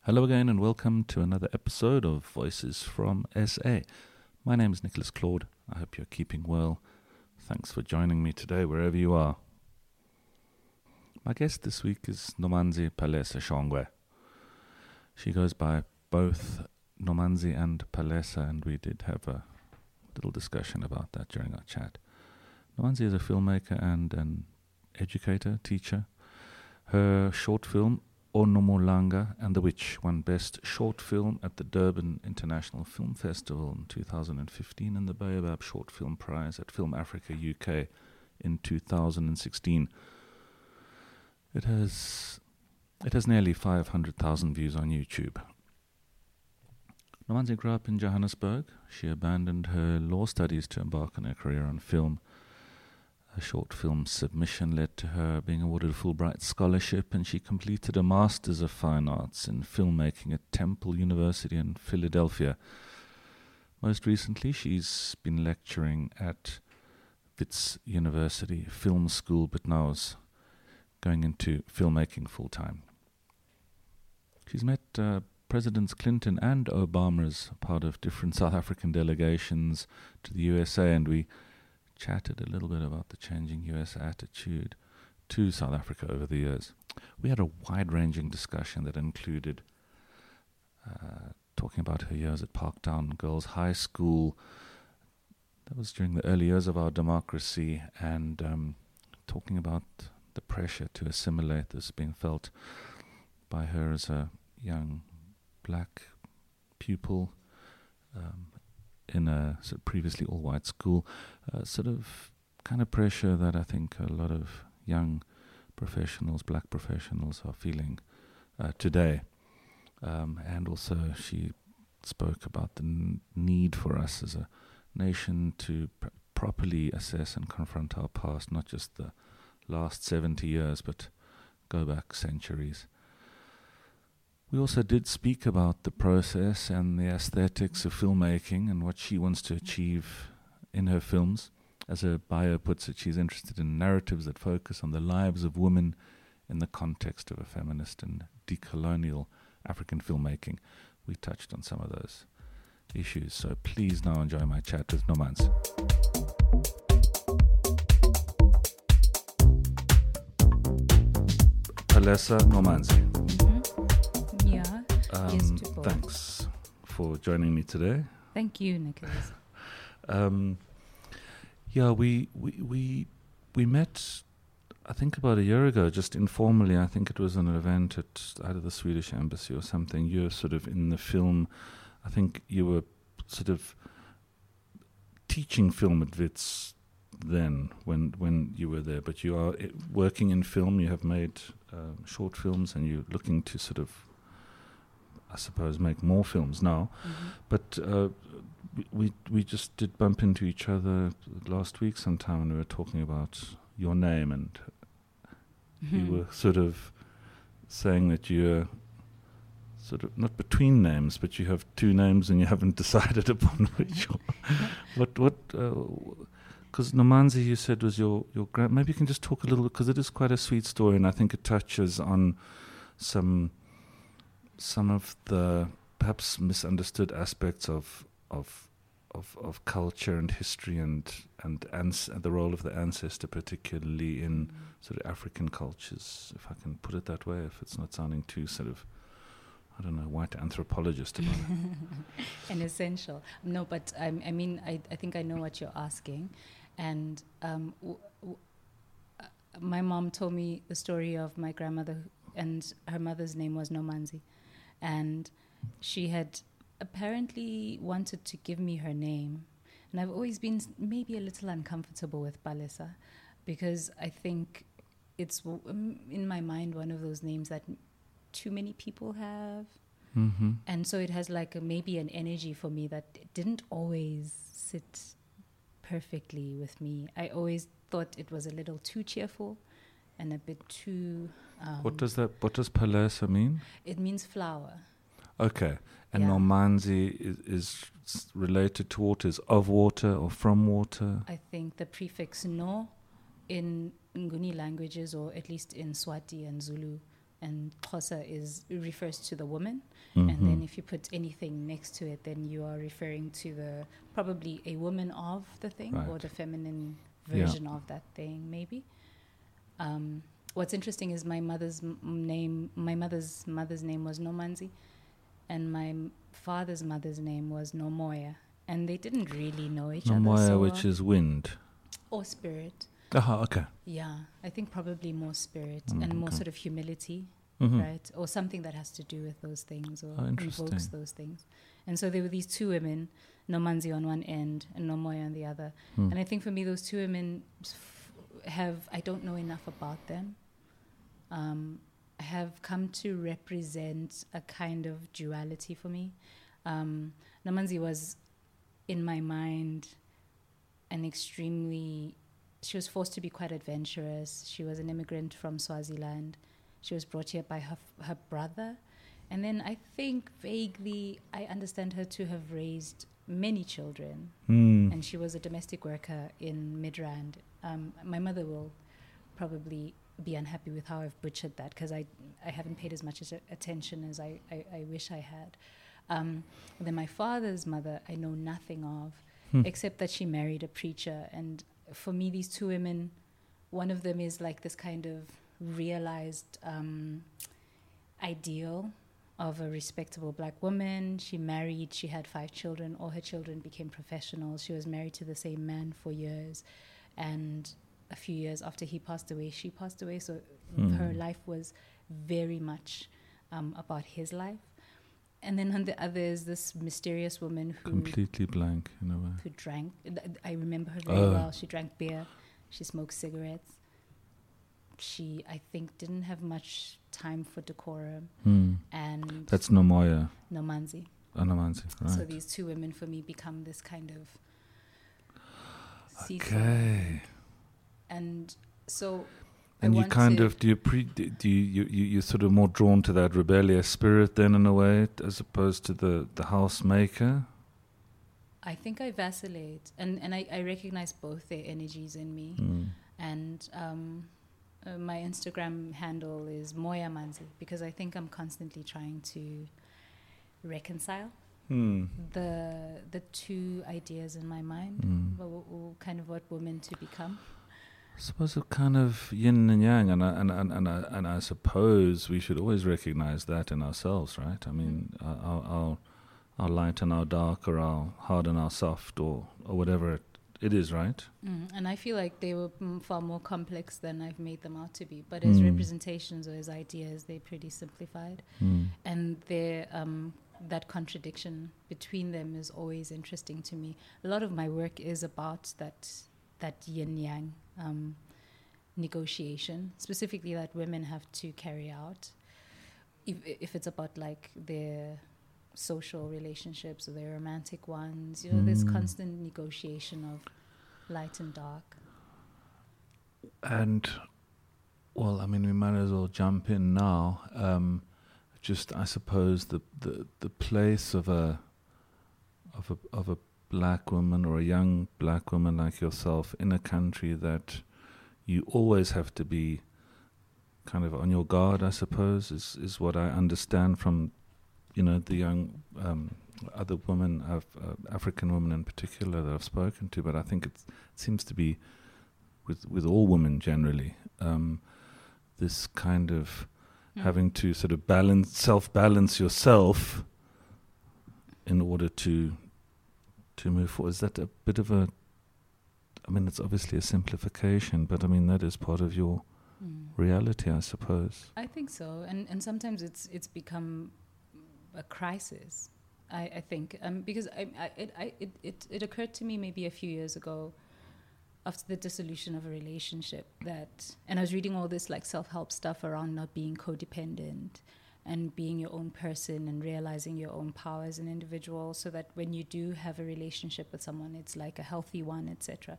Hello again and welcome to another episode of Voices from SA. My name is Nicholas Claude. I hope you're keeping well. Thanks for joining me today wherever you are. My guest this week is Nomanzi Palesa Shongwe. She goes by both Nomanzi and Palesa, and we did have a little discussion about that during our chat. Nomanzi is a filmmaker and an educator, teacher. Her short film Onomolanga and the Witch won Best Short Film at the Durban International Film Festival in 2015 and the Baobab Short Film Prize at Film Africa UK in 2016. It has nearly 500,000 views on YouTube. Nomanzi grew up in Johannesburg. She abandoned her law studies to embark on her career on film. A short film submission led to her being awarded a Fulbright scholarship, and she completed a Master's of Fine Arts in Filmmaking at Temple University in Philadelphia. Most recently, she's been lecturing at Wits University Film School, but now is going into filmmaking full-time. She's met Presidents Clinton and Obama as part of different South African delegations to the USA, and we chatted a little bit about the changing US attitude to South Africa over the years. We had a wide-ranging discussion that included talking about her years at Parktown Girls High School. That was during the early years of our democracy, and talking about the pressure to assimilate that's being felt by her as a young black pupil in a sort of previously all-white school, sort of kind of pressure that I think a lot of young professionals, black professionals, are feeling today. And also she spoke about the need for us as a nation to properly assess and confront our past, not just the last 70 years, but go back centuries. We also did speak about the process and the aesthetics of filmmaking and what she wants to achieve in her films. As her bio puts it, she's interested in narratives that focus on the lives of women in the context of a feminist and decolonial African filmmaking. We touched on some of those issues, so please now enjoy my chat with Nomanzi. Palesa Nomanzi. Thanks for joining me today. Thank you, Nicholas. We met, I think, about a year ago, just informally. I think it was an event at either the Swedish Embassy or something. You were sort of in the film. I think you were sort of teaching film at Wits then, when you were there. But you are working in film. You have made short films, and you're looking to sort of, I suppose, make more films now. Mm-hmm. But we just did bump into each other last week sometime, and we were talking about your name, and you were sort of saying that you're sort of not between names, but you have two names and you haven't decided upon which one. Because Nomanzi, you said, was your grand. Maybe you can just talk a little, because it is quite a sweet story, and I think it touches on some of the perhaps misunderstood aspects of culture and history and the role of the ancestor, particularly in sort of African cultures, if I can put it that way, if it's not sounding too sort of, I don't know, white anthropologist about it. An essential. No, but I think I know what you're asking. And my mom told me the story of my grandmother, and her mother's name was Nomanzi. And she had apparently wanted to give me her name. And I've always been maybe a little uncomfortable with Palesa, because I think it's, in my mind, one of those names that too many people have. Mm-hmm. And so it has maybe an energy for me that didn't always sit perfectly with me. I always thought it was a little too cheerful and a bit too... What does Palesa mean? It means flower. Okay. And Nomanzi is related to water, is of water or from water? I think the prefix no in Nguni languages, or at least in Swati and Zulu, and Xhosa refers to the woman. Mm-hmm. And then if you put anything next to it, then you are referring to probably a woman of the thing, Right. or the feminine version of that thing, maybe. What's interesting is my mother's name was Nomanzi, and my father's mother's name was Nomoya, and they didn't really know each other. Nomoya, which is wind. Or spirit. Okay. Yeah, I think probably more spirit and more sort of humility, Mm-hmm. right? Or something that has to do with those things, or Interesting. invokes those things. And so there were these two women, Nomanzi on one end and Nomoya on the other. And I think for me, those two women I don't know enough about them, have come to represent a kind of duality for me. Nomanzi was, in my mind, she was forced to be quite adventurous. She was an immigrant from Swaziland. She was brought here by her brother. And then I think vaguely I understand her to have raised many children. And she was a domestic worker in Midrand. My mother will probably be unhappy with how I've butchered that, because I haven't paid as much attention as I wish I had. Then my father's mother I know nothing of, except that she married a preacher. And for me, these two women, one of them is like this kind of realized ideal of a respectable black woman. She married, she had 5 children. All her children became professionals. She was married to the same man for years. And a few years after he passed away, she passed away. So her life was very much about his life. And then on the other is this mysterious woman who... Completely blank, in a way. Who drank. I remember her very well. She drank beer. She smoked cigarettes. She, I think, didn't have much time for decorum. And that's Nomoya. Nomanzi. Nomanzi, right. So these two women for me become this kind of seesaw. Okay. And so and you kind of you're sort of more drawn to that rebellious spirit then, in a way, as opposed to the housemaker? I think I vacillate, and I recognize both their energies in me. And my Instagram handle is Moya Manzi, because I think I'm constantly trying to reconcile the two ideas in my mind, kind of what women to become. I suppose a kind of yin and yang, and I suppose we should always recognize that in ourselves, right? I mean, our light and our dark, or our hard and our soft, or whatever it is, right? And I feel like they were far more complex than I've made them out to be. But as representations or as ideas, they're pretty simplified. And they're, that contradiction between them is always interesting to me. A lot of my work is about that yin-yang negotiation, specifically that women have to carry out. If it's about like their social relationships or their romantic ones, there's constant negotiation of light and dark. And, well, I mean, we might as well jump in now. Just, I suppose, the place of a black woman, or a young black woman like yourself, in a country that you always have to be kind of on your guard, I suppose, is what I understand from, the young other women, African women in particular, that I've spoken to. But I think it seems to be with all women generally, this kind of having to sort of self-balance yourself in order to move forward. Is that a bit of it's obviously a simplification, but I mean, that is part of your reality, I suppose. I think so. And sometimes it's become a crisis, I think. Because it occurred to me maybe a few years ago, after the dissolution of a relationship, and I was reading all this like self-help stuff around not being codependent and being your own person and realizing your own power as an individual, so that when you do have a relationship with someone, it's like a healthy one, etc.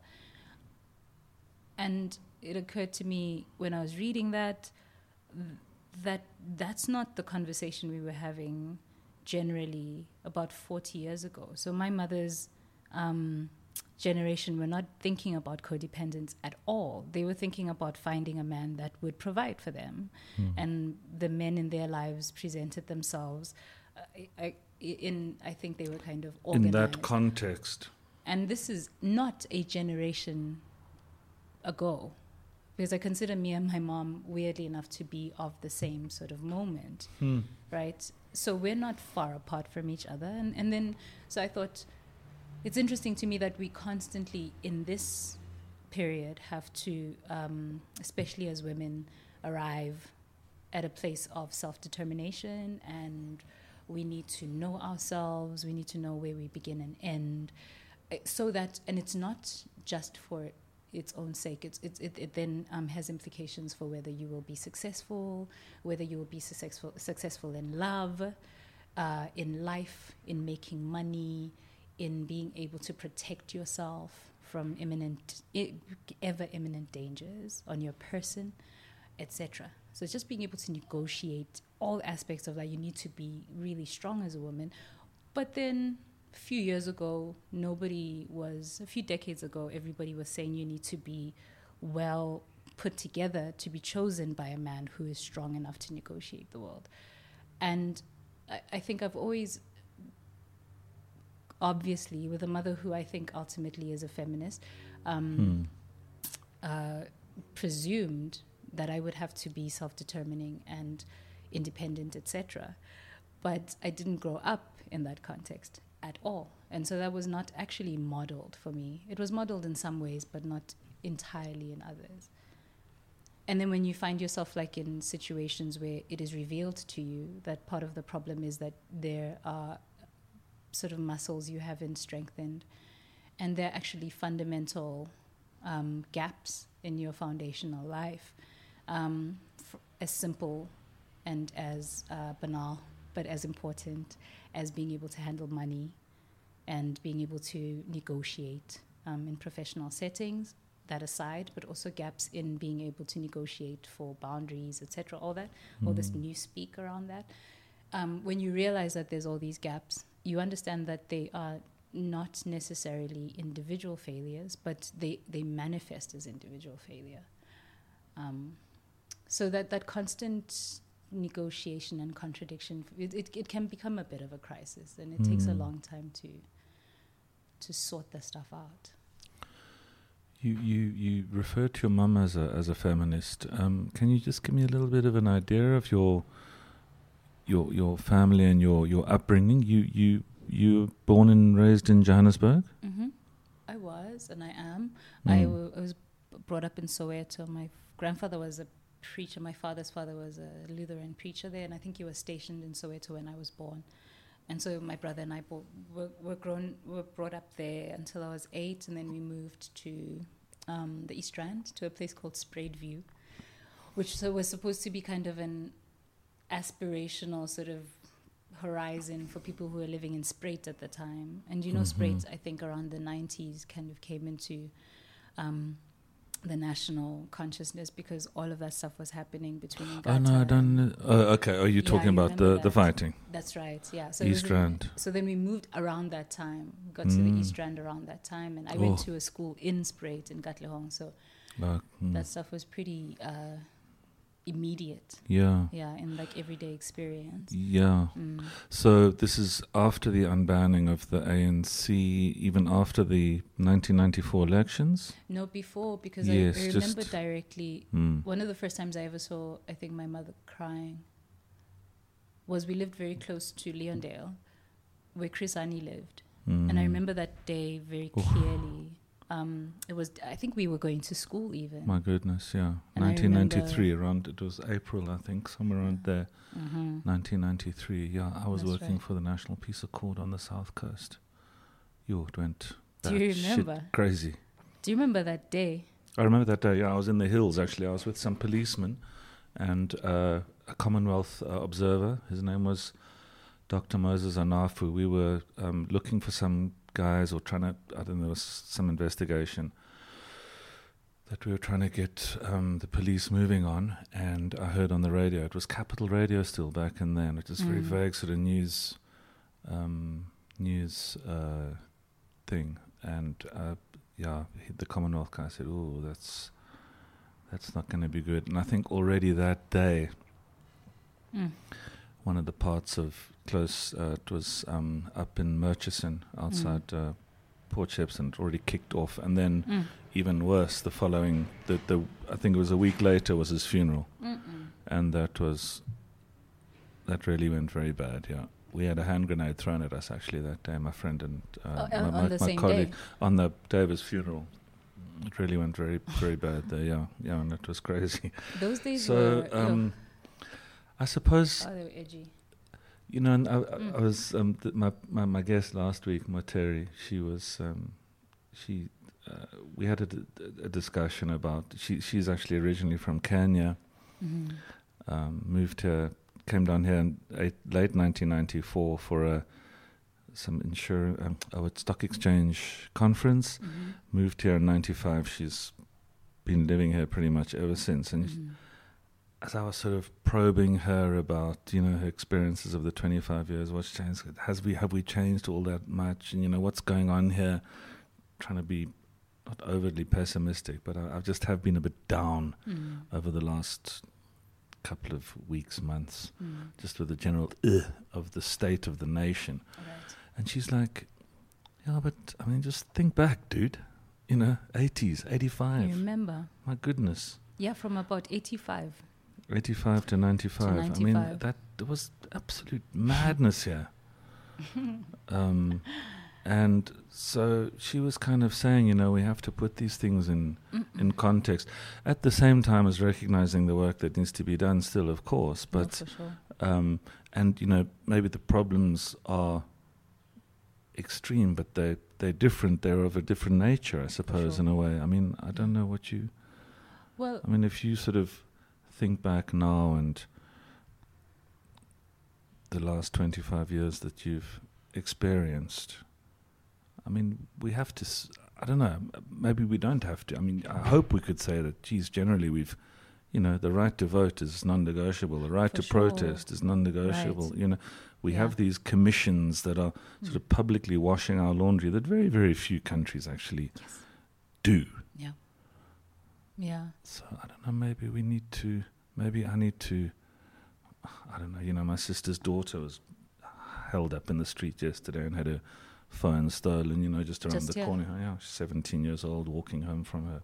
And it occurred to me when I was reading that's not the conversation we were having generally about 40 years ago. So my mother's generation were not thinking about codependence at all. They were thinking about finding a man that would provide for them. And the men in their lives presented themselves I think they were kind of organized. In that context. And this is not a generation ago, because I consider me and my mom, weirdly enough, to be of the same sort of moment, right? So we're not far apart from each other. And then, so I thought, it's interesting to me that we constantly, in this period, have to, especially as women, arrive at a place of self-determination, and we need to know ourselves, we need to know where we begin and end, so that, and it's not just for its own sake, it then has implications for whether you will be successful, whether you will be successful in love, in life, in making money, in being able to protect yourself from ever imminent dangers on your person, etc. So just being able to negotiate all aspects of that. You need to be really strong as a woman. But then a few years ago, a few decades ago, everybody was saying you need to be well put together to be chosen by a man who is strong enough to negotiate the world. And I think I've always, obviously, with a mother who I think ultimately is a feminist, presumed that I would have to be self-determining and independent, etc. But I didn't grow up in that context at all. And so that was not actually modeled for me. It was modeled in some ways, but not entirely in others. And then when you find yourself like in situations where it is revealed to you that part of the problem is that there are sort of muscles you haven't strengthened, and they're actually fundamental gaps in your foundational life, as simple and as banal, but as important as being able to handle money and being able to negotiate in professional settings, that aside, but also gaps in being able to negotiate for boundaries, etc., all that, all this new speak around that. When you realize that there's all these gaps, you understand that they are not necessarily individual failures, but they manifest as individual failure. So that constant negotiation and contradiction, it can become a bit of a crisis, and it takes a long time to sort the stuff out. You refer to your mum as a feminist. Can you just give me a little bit of an idea of your family and your upbringing? You were born and raised in Johannesburg? Mm-hmm. I was, and I am. I was brought up in Soweto. My grandfather was a preacher. My father's father was a Lutheran preacher there, and I think he was stationed in Soweto when I was born. And so my brother and I were brought up there until I was 8, and then we moved to the East Rand, to a place called Spruitview, which was supposed to be kind of an aspirational sort of horizon for people who were living in Spruit at the time. And Spruit, I think around the 90s kind of came into the national consciousness because all of that stuff was happening between Ngata. Oh, no, I don't. Okay. Are you talking about the fighting? That's right, yeah. So East Rand. So then we moved around that time, got to the East Rand around that time, and I went to a school in Spruit in Katlehong. So that stuff was pretty immediate. Yeah, in like everyday experience. Yeah. So this is after the unbanning of the ANC, even after the 1994 elections? No, before, because I remember directly, one of the first times I ever saw, I think, my mother crying was we lived very close to Leondale, where Chris Hani lived. And I remember that day very clearly. It was, I think we were going to school even. My goodness, yeah. And 1993, it was April, I think, somewhere around there. 1993, yeah. I was working for the National Peace Accord on the South Coast. It went Do you remember? Shit crazy. Do you remember that day? I remember that day, yeah. I was in the hills, actually. I was with some policemen and a Commonwealth observer. His name was Dr. Moses Anafu. We were looking for some guys or trying to, I don't know, there was some investigation that we were trying to get the police moving on, and I heard on the radio, it was Capital Radio still back in then, it was very vague sort of news thing, and the Commonwealth guy said, "Oh, that's not going to be good." And I think already that day, one of the parts of close, it was up in Murchison, outside Port Shepstone, already kicked off, and then even worse, the following, I think it was a week later, was his funeral, and that really went very bad. Yeah, we had a hand grenade thrown at us actually that day. My friend and my colleague day. On the day of his funeral. It really went very, very bad there. Yeah, and it was crazy. Those days were. I suppose. Oh, they were edgy. You know, and I was my guest last week, Moteri. She was we had a discussion about. She's actually originally from Kenya. Moved here, came down here in late 1994 for some stock exchange conference. Moved here in 95. She's been living here pretty much ever since. And as I was sort of probing her about, her experiences of the 25 years, what's changed? Have we changed all that much? And what's going on here? Trying to be not overly pessimistic, but I just have been a bit down over the last couple of weeks, months, just with the general of the state of the nation. Right. And she's like, "Yeah, but I mean, just think back, dude. 80s, 85. You remember? My goodness. Yeah, from about 85. 85 to 95. I mean, that was absolute madness here. And so she was kind of saying, we have to put these things in context, at the same time as recognizing the work that needs to be done still, of course. But for sure. and maybe the problems are extreme, but they're different. They're of a different nature, I suppose, in a way. I mean, I don't know what you. Well, I mean, if you sort of think back now and the last 25 years that you've experienced, I mean, we have to, I don't know, maybe we don't have to. I mean, I hope we could say that, geez, generally we've, the right to vote is non-negotiable, the right to protest is non-negotiable. Right. We have these commissions that are sort of publicly washing our laundry that very, very few countries actually do. Yeah. Yeah. So I don't know, maybe I need to, I don't know, my sister's daughter was held up in the street yesterday and had her phone stolen, just around the corner. Yeah, she's 17 years old, walking home from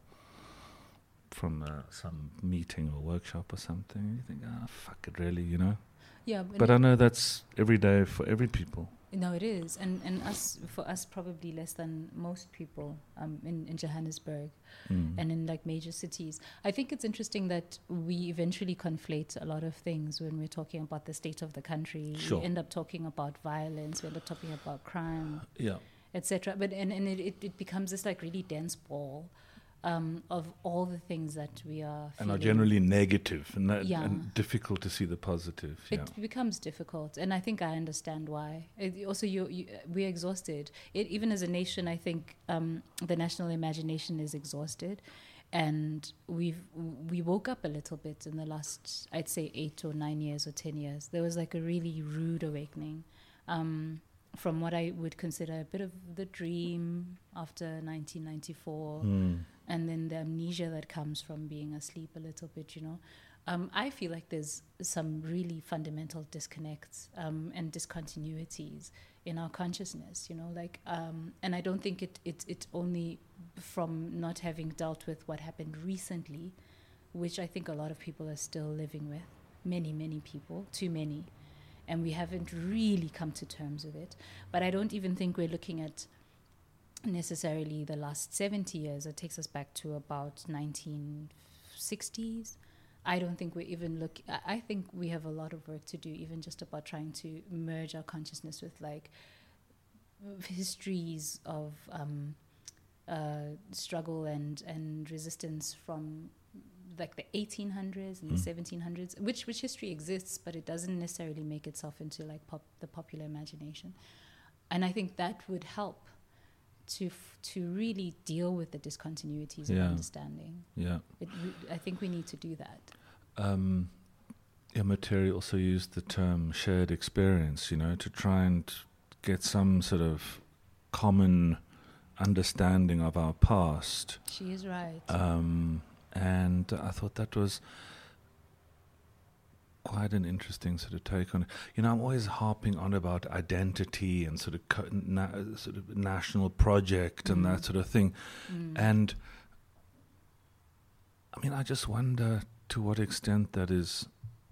some meeting or workshop or something. You think, fuck it, really, Yeah. But I know that's every day for every people. No, it is, and for us probably less than most people in Johannesburg and in like major cities. I think it's interesting that we eventually conflate a lot of things when we're talking about the state of the country. Sure. We end up talking about violence. We end up talking about crime, etc. But and it becomes this like really dense ball of all the things that we are feeling. And are generally negative and difficult to see the positive. It becomes difficult, and I think I understand why. Also, we're exhausted. Even as a nation, I think the national imagination is exhausted, and we woke up a little bit in the last, I'd say, 8 or 9 years or 10 years. There was like a really rude awakening. From what I would consider a bit of the dream after 1994, and then the amnesia that comes from being asleep a little bit, I feel like there's some really fundamental disconnects and discontinuities in our consciousness, and I don't think it's only from not having dealt with what happened recently, which I think a lot of people are still living with, many people, too many. And we haven't really come to terms with it. But I don't even think we're looking at necessarily the last 70 years. It takes us back to about 1960s. I don't think we're even I think we have a lot of work to do, even just about trying to merge our consciousness with like histories of struggle and resistance from like the 1800s and the 1700s, which history exists, but it doesn't necessarily make itself into like the popular imagination. And I think that would help to really deal with the discontinuities of understanding. Yeah, I think we need to do that. Moteri also used the term shared experience, to try and get some sort of common understanding of our past. She is right. And I thought that was quite an interesting sort of take on it. You know, I'm always harping on about identity and sort of national project and that sort of thing. And I mean, I just wonder to what extent that is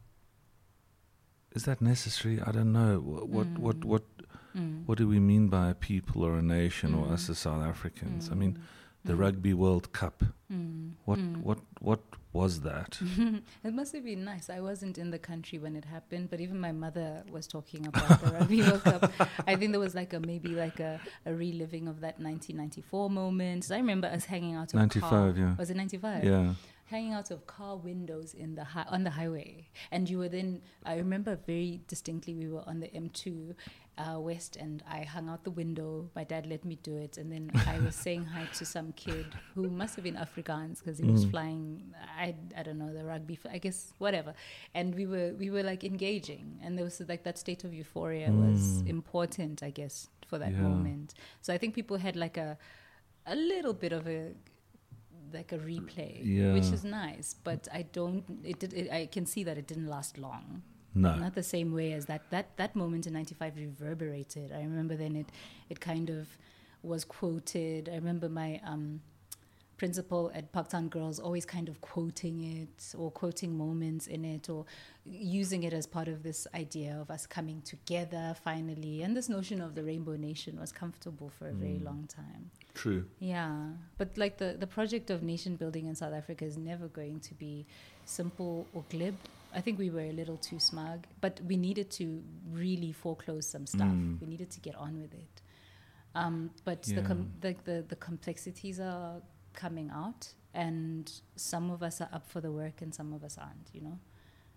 that necessary? I don't know. What do we mean by a people or a nation or us as South Africans? I mean, the Rugby World Cup. What was that? It must have been nice. I wasn't in the country when it happened, but even my mother was talking about the Rugby World Cup. I think there was maybe a reliving of that 1994 moment. So I remember us hanging out of 95, yeah. Was it 95? Yeah. Hanging out of car windows on the highway, and you were then. I remember very distinctly. We were on the M2 West, and I hung out the window. My dad let me do it, and then I was saying hi to some kid who must have been Afrikaans because he was flying. I don't know, the rugby. I guess whatever. And we were like engaging, and there was like that state of euphoria was important, I guess, for that moment. So I think people had like a little bit of a replay, which is nice, but I can see that it didn't last long. No. Not the same way as that moment in 95 reverberated. I remember then it kind of was quoted. I remember my principal at Parktown Girls always kind of quoting it or quoting moments in it or using it as part of this idea of us coming together finally. And this notion of the Rainbow Nation was comfortable for a very long time. True. Yeah. But like the project of nation building in South Africa is never going to be simple or glib. I think we were a little too smug, but we needed to really foreclose some stuff. We needed to get on with it. But the complexities are coming out, and some of us are up for the work and some of us aren't, you know.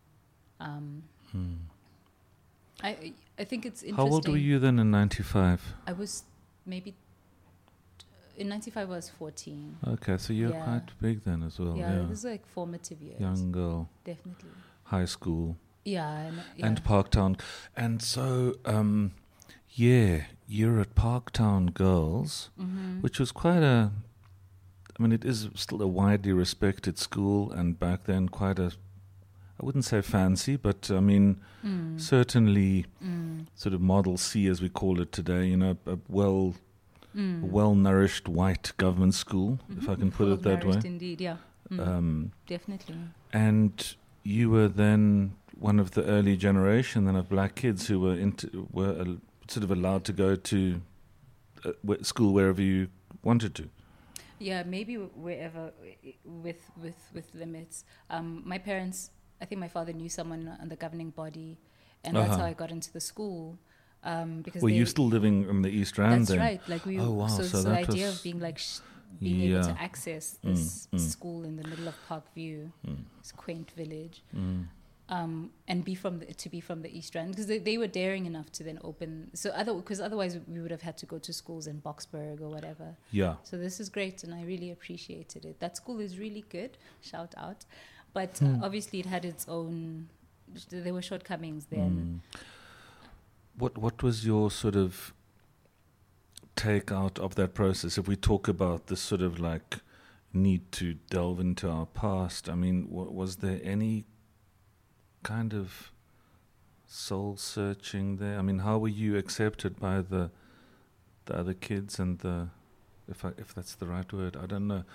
I think it's interesting. How old were you then in 95? I was maybe in 95 I was 14. Okay, so you're quite big then as well. Yeah, this is like formative years. Young girl. Definitely. High school. Yeah. And Parktown. And so, you're at Parktown Girls, which was quite it is still a widely respected school, and back then quite a, I wouldn't say fancy, but certainly sort of Model C as we call it today, you know, a well-nourished white government school, if I can put it that way. Indeed, yeah. Definitely. And you were then one of the early generation then of black kids who were sort of allowed to go to school wherever you wanted to. Yeah, maybe wherever with limits. My parents, I think my father knew someone on the governing body, and that's how I got into the school. Because were you still living in the East Rand then? That's right. Like we. Oh wow! So the idea of being like being able to access this school in the middle of Parkview, this quaint village, and be from the East Rand, because they were daring enough to then open. So because otherwise we would have had to go to schools in Boksburg or whatever. Yeah. So this is great, and I really appreciated it. That school is really good. Shout out, but obviously it had its own. There were shortcomings then. What was your sort of take out of that process? If we talk about this sort of like need to delve into our past, I mean, was there any kind of soul searching there? I mean, how were you accepted by the other kids and the, if that's the right word, I don't know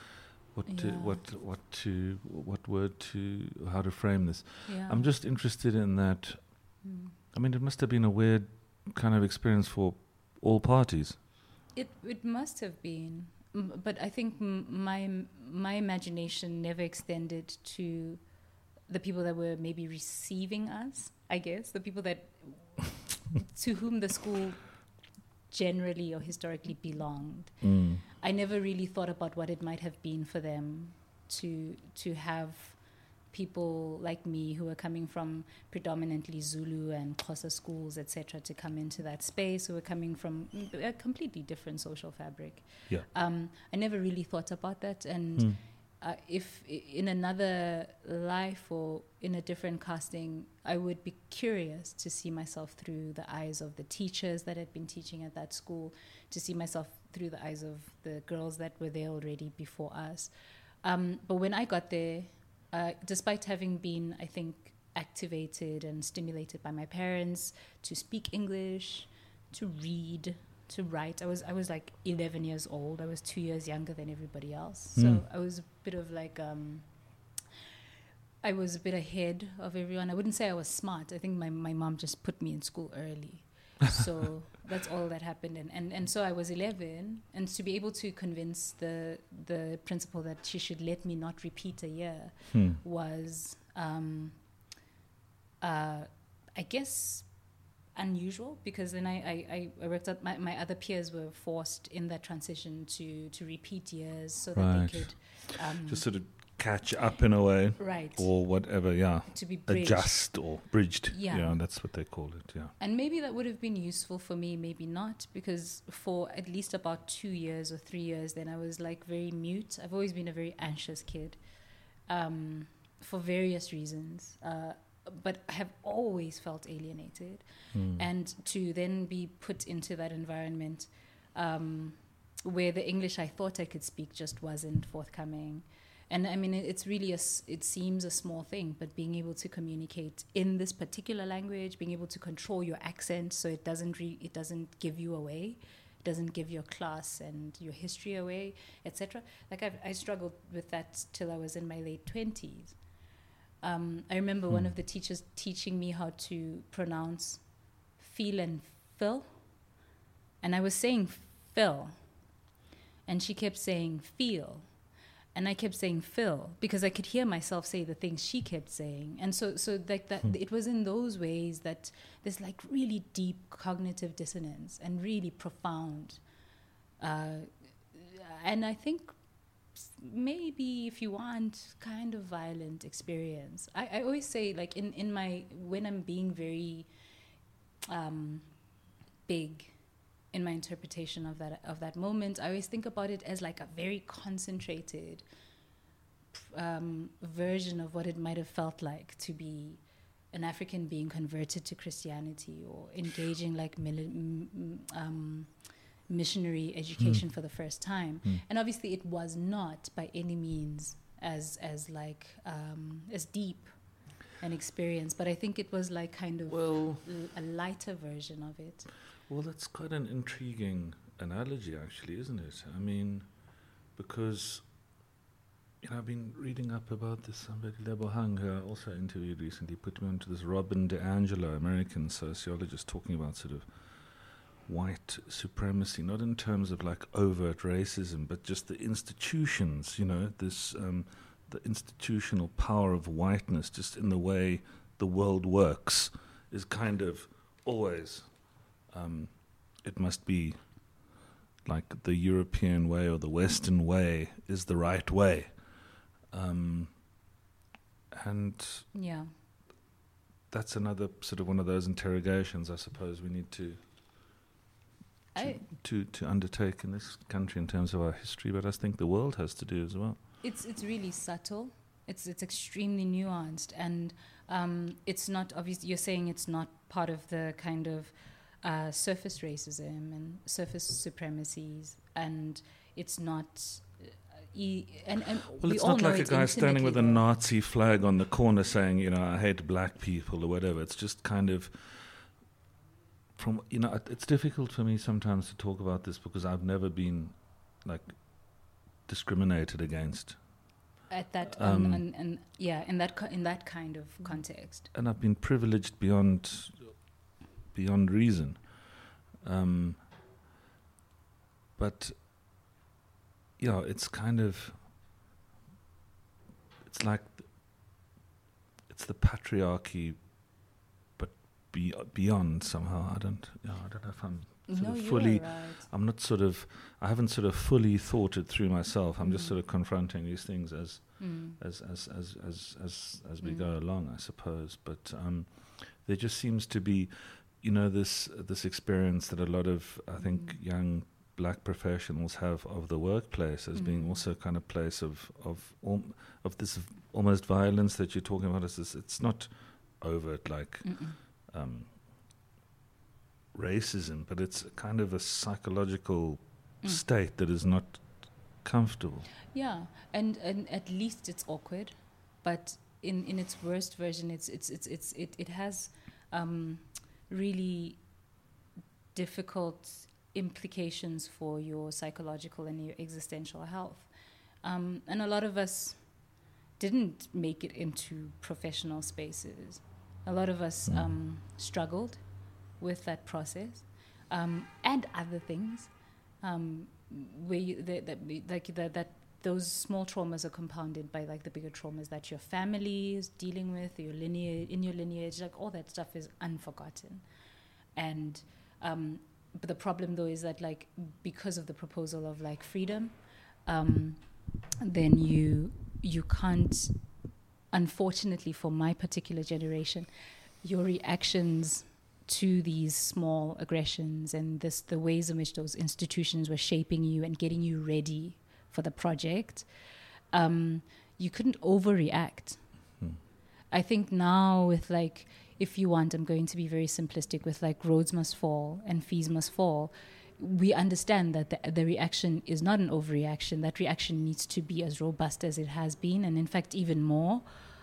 how to frame this. Yeah. I'm just interested in that. I mean, it must have been a weird kind of experience for all parties. It must have been, but I think my imagination never extended to the people that were maybe receiving us. I guess the people that to whom the school generally or historically belonged. I never really thought about what it might have been for them to have people like me who are coming from predominantly Zulu and Xhosa schools, etc., to come into that space, who are coming from a completely different social fabric. Yeah. I never really thought about that, and if in another life or in a different casting, I would be curious to see myself through the eyes of the teachers that had been teaching at that school, to see myself through the eyes of the girls that were there already before us. But when I got there, despite having been, I think, activated and stimulated by my parents to speak English, to read, to write. I was like 11 years old. I was 2 years younger than everybody else. So I was a bit of like, I was a bit ahead of everyone. I wouldn't say I was smart. I think my mom just put me in school early. So that's all that happened. And so I was 11. And to be able to convince the principal that she should let me not repeat a year was, I guess, unusual, because then I worked out my other peers were forced in that transition to repeat years so that they could just sort of catch up in a way, right, or whatever, to be bridged. Adjust or bridged, that's what they call it, and maybe that would have been useful for me, maybe not, because for at least about 2 years or 3 years then I was like very mute. I've always been a very anxious kid, for various reasons, but I have always felt alienated. And to then be put into that environment where the English I thought I could speak just wasn't forthcoming. And I mean, it's really, it seems a small thing, but being able to communicate in this particular language, being able to control your accent so it doesn't give you away, it doesn't give your class and your history away, etc. Like I struggled with that till I was in my late 20s. I remember one of the teachers teaching me how to pronounce feel and fill. And I was saying fill. And she kept saying feel. And I kept saying fill because I could hear myself say the things she kept saying. And so like that, it was in those ways that there's like really deep cognitive dissonance and really profound. And I think maybe if you want kind of violent experience, I always say, like in my, when I'm being very big in my interpretation of that moment, I always think about it as like a very concentrated version of what it might have felt like to be an African being converted to Christianity or engaging like missionary education for the first time. And obviously it was not by any means as deep an experience, but I think it was like kind of a lighter version of it. Well, that's quite an intriguing analogy, actually, isn't it? I mean, because I've been reading up about this. Somebody, Lebohang, who I also interviewed recently, put me onto this Robin DiAngelo, American sociologist, talking about sort of white supremacy, not in terms of like overt racism, but just the institutions, this the institutional power of whiteness, just in the way the world works, is kind of always, it must be like the European way or the Western way is the right way. And that's another sort of one of those interrogations, I suppose, we need to undertake in this country in terms of our history, but I think the world has to do as well. It's really subtle. It's extremely nuanced, and it's not obvious. You're saying it's not part of the kind of surface racism and surface supremacies, and it's not. Well, it's not like a guy standing with a Nazi flag on the corner saying, I hate black people or whatever. It's just kind of from, it's difficult for me sometimes to talk about this because I've never been like discriminated against. At that, in that kind of context. And I've been privileged beyond reason. But it's kind of, it's like, it's the patriarchy, but beyond somehow. I don't know if I'm fully, right. I haven't sort of fully thought it through myself. I'm just sort of confronting these things as we go along, I suppose. But there just seems to be, this experience that a lot of, I think, young black professionals have of the workplace as being also kind of place of this almost violence that you're talking about. It's not overt like racism, but it's kind of a psychological state that is not comfortable. Yeah, and at least it's awkward, but in its worst version, it has really difficult implications for your psychological and your existential health. And a lot of us didn't make it into professional spaces. A lot of us struggled with that process and other things. Where those small traumas are compounded by like the bigger traumas that your family is dealing with, your lineage, like all that stuff is unforgotten. And but the problem though is that like because of the proposal of like freedom, then you can't, unfortunately for my particular generation, your reactions to these small aggressions and the ways in which those institutions were shaping you and getting you ready for the project, you couldn't overreact. I think now with like, if you want, I'm going to be very simplistic with like roads must fall and fees must fall. We understand that the reaction is not an overreaction. That reaction needs to be as robust as it has been, and in fact even more.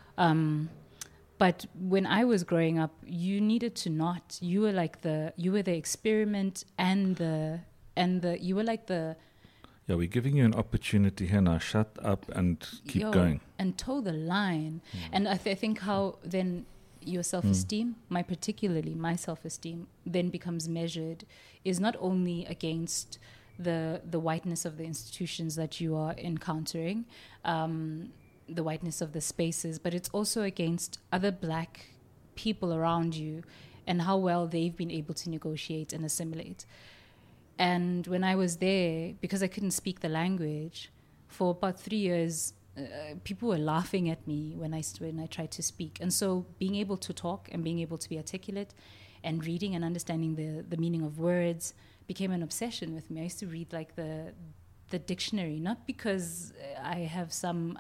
But when I was growing up, you needed to not. You were the experiment and you were like the. Yeah, we're giving you an opportunity here now. Shut up and keep going. And toe the line. And I think how then your self-esteem, particularly my self-esteem, then becomes measured is not only against the whiteness of the institutions that you are encountering, the whiteness of the spaces, but it's also against other black people around you and how well they've been able to negotiate and assimilate. And when I was there, because I couldn't speak the language, for about 3 years, people were laughing at me when I tried to speak. And so being able to talk and being able to be articulate and reading and understanding the meaning of words became an obsession with me. I used to read like the dictionary, not because I have some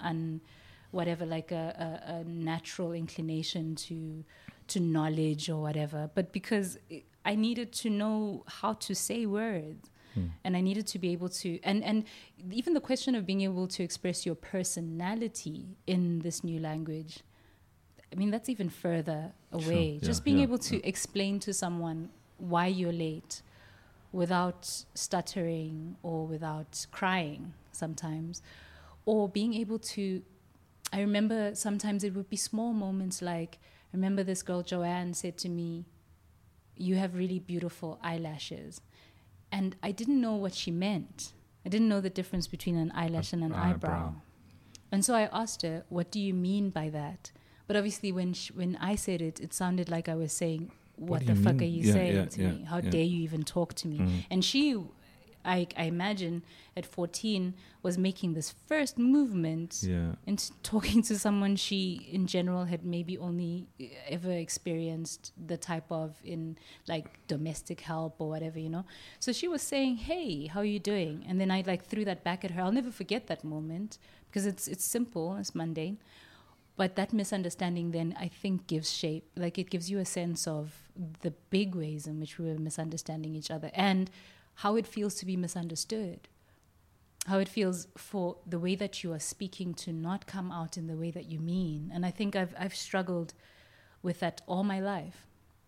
a natural inclination to knowledge or whatever, but because I needed to know how to say words. And I needed to be able to, and even the question of being able to express your personality in this new language, I mean, that's even further away. Sure. Just being able to explain to someone why you're late without stuttering or without crying sometimes, or being able to, I remember sometimes it would be small moments like, I remember this girl, Joanne, said to me, "You have really beautiful eyelashes." And I didn't know what she meant. I didn't know the difference between an eyelash and an eyebrow. And so I asked her, "What do you mean by that?" But obviously when I said it, it sounded like I was saying, what the fuck are you saying to me? How dare you even talk to me? And she, I imagine, at 14, was making this first movement into talking to someone she, in general, had maybe only ever experienced the type of in, like, domestic help or whatever, you know? So she was saying, "Hey, how are you doing?" And then I, like, threw that back at her. I'll never forget that moment because it's simple, it's mundane. But that misunderstanding then, I think, gives shape. Like, it gives you a sense of the big ways in which we were misunderstanding each other and how it feels to be misunderstood, how it feels for the way that you are speaking to not come out in the way that you mean. And I think I've struggled with that all my life,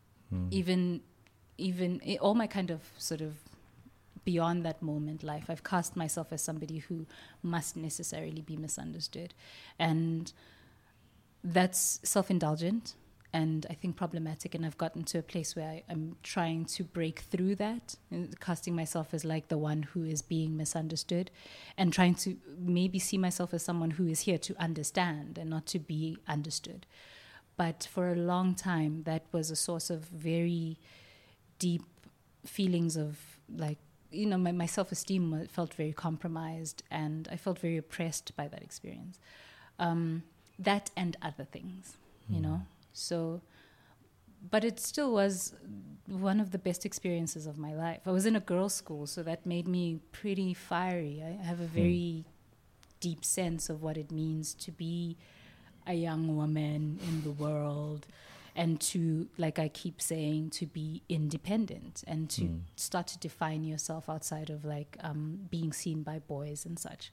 even all my kind of sort of beyond that moment life. I've cast myself as somebody who must necessarily be misunderstood. And that's self-indulgent and I think problematic, and I've gotten to a place where I'm trying to break through that, and casting myself as like the one who is being misunderstood and trying to maybe see myself as someone who is here to understand and not to be understood. But for a long time, that was a source of very deep feelings of like, you know, my self-esteem felt very compromised and I felt very oppressed by that experience. That and other things, you know. So but it still was one of the best experiences of my life. I was in a girls' school, so that made me pretty fiery. I have a very deep sense of what it means to be a young woman in the world, and to, like I keep saying, to be independent and to start to define yourself outside of like being seen by boys and such.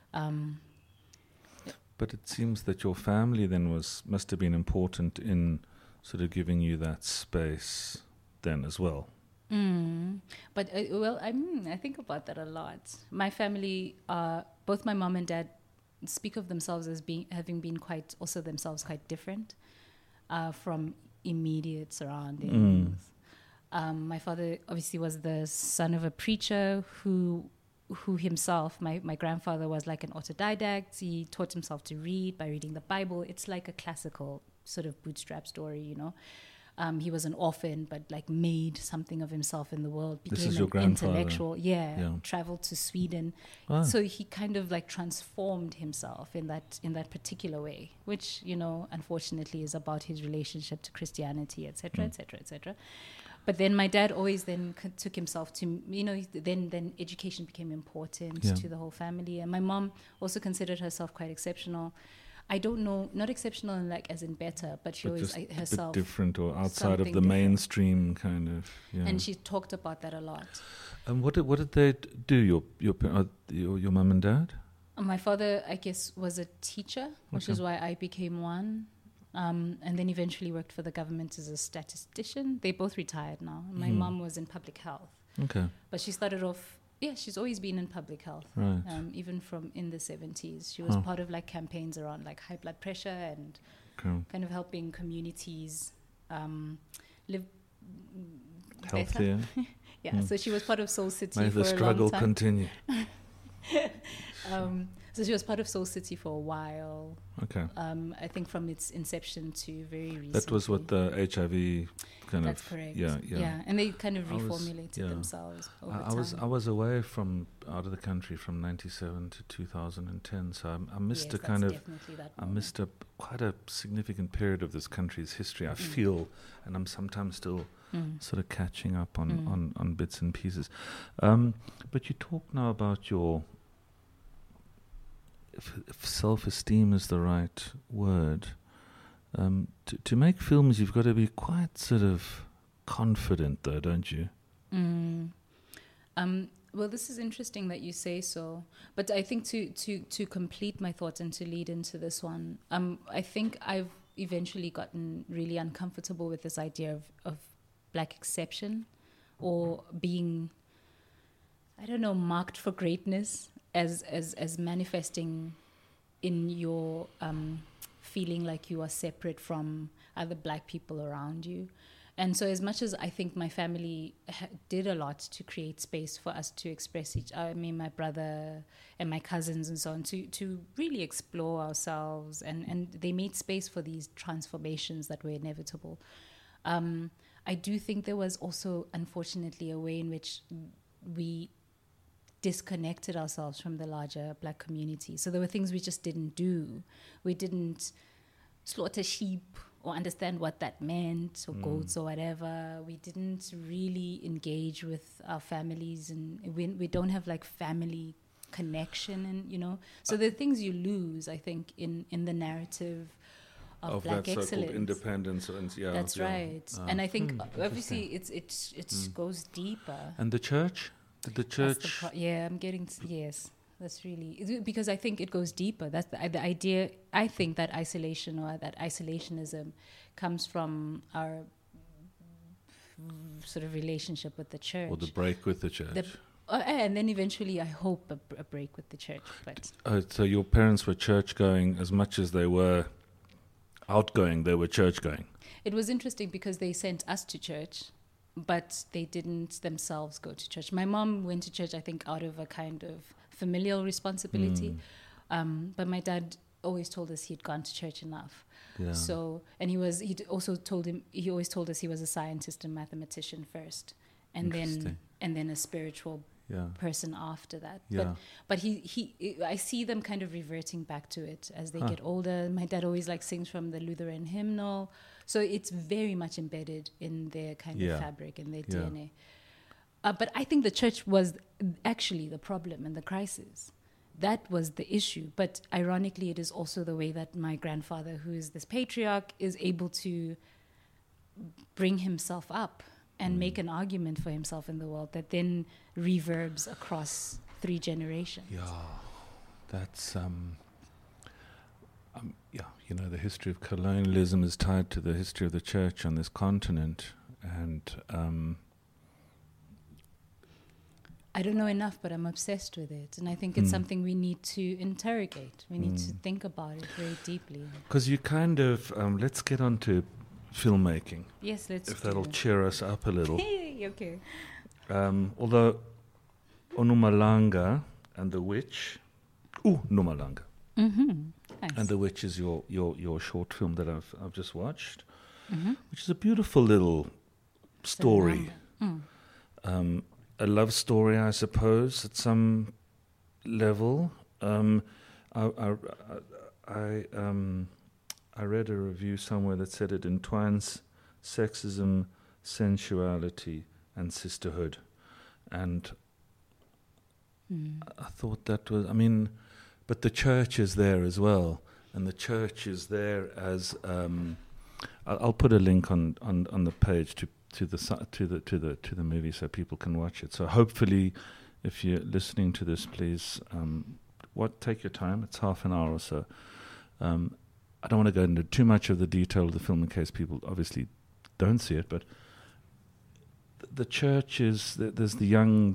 But it seems that your family then must have been important in sort of giving you that space then as well. But I think about that a lot. My family, both my mom and dad, speak of themselves as having been quite different from immediate surroundings. My father obviously was the son of a preacher who himself, my grandfather was like an autodidact. He taught himself to read by reading the Bible. It's like a classical sort of bootstrap story, you know. He was an orphan, but like made something of himself in the world. Became this is your grandfather? Intellectual, traveled to Sweden. So he kind of like transformed himself in that particular way, which, you know, unfortunately is about his relationship to Christianity, etc., etc., etc. But then my dad always then took himself to, you know, then education became important to the whole family. And my mom also considered herself quite exceptional. I don't know, not exceptional in like as in better, but she always herself a bit different or outside of the mainstream kind of. Yeah. And she talked about that a lot. And what did they do? Your mum and dad? My father, I guess, was a teacher, which is why I became one. And then eventually worked for the government as a statistician. They both retired now. My mom was in public health. Okay. But she started off, she's always been in public health. Right. Even from in the 70s. She was part of like campaigns around like high blood pressure and kind of helping communities live healthier. So she was part of Soul City May for a long time. the struggle continue. So she was part of Soul City for a while. Okay. I think from its inception to very recently. That was what the HIV kind That's of. correct. Yeah. And they kind of reformulated themselves over time. I was away from out of the country from 97 to 2010, so I missed quite a significant period of this country's history. I feel, and I'm sometimes still sort of catching up on bits and pieces. But you talk now about your. If self-esteem is the right word, to make films, you've got to be quite sort of confident, though, don't you? Well, this is interesting that you say so, but I think to complete my thoughts and to lead into this one, I think I've eventually gotten really uncomfortable with this idea of black exception or being, I don't know, marked for greatness. As manifesting in your feeling like you are separate from other black people around you. And so as much as I think my family did a lot to create space for us to express my brother and my cousins and so on, to really explore ourselves, and they made space for these transformations that were inevitable. I do think there was also, unfortunately, a way in which we disconnected ourselves from the larger black community. So there were things we just didn't do. We didn't slaughter sheep or understand what that meant, or goats or whatever. We didn't really engage with our families, and we don't have like family connection, and you know. So the things you lose, I think, in the narrative of black that excellence. So-called independence, and that's right. And I think obviously it goes deeper. And the church. Did the church? I'm getting yes. That's really because I think it goes deeper. That's the idea. I think that isolation or that isolationism comes from our sort of relationship with the church, or the break with the church. And then eventually, I hope a break with the church. But so your parents were church going as much as they were outgoing. They were church going. It was interesting because they sent us to church, but they didn't themselves go to church. My mom went to church, I think, out of a kind of familial responsibility. But my dad always told us he'd gone to church enough. Yeah. So, and he always told us he was a scientist and mathematician first, and then a spiritual person after that. Yeah. But I see them kind of reverting back to it as they get older. My dad always sings from the Lutheran hymnal. So it's very much embedded in their kind of fabric, in their DNA. But I think the church was actually the problem and the crisis. That was the issue. But ironically, it is also the way that my grandfather, who is this patriarch, is able to bring himself up and make an argument for himself in the world that then reverbs across 3 generations. Yeah, that's the history of colonialism is tied to the history of the church on this continent, and I don't know enough, but I'm obsessed with it, and I think it's something we need to interrogate. We need to think about it very deeply. Because you kind of let's get on to filmmaking. Yes, let's. If that'll cheer us up a little. Okay. Although Onumalanga and the Witch, Numalanga, Nice. and the Witch is your short film that I've just watched, which is a beautiful little story. A love story, I suppose, at some level. I read a review somewhere that said it entwines sexism, sensuality, and sisterhood, and I thought that was. But the church is there as well, and the church is there as. I'll put a link on the page to the movie so people can watch it. So hopefully, if you're listening to this, please take your time. It's half an hour or so. I don't want to go into too much of the detail of the film in case people obviously don't see it, but the church is there's the young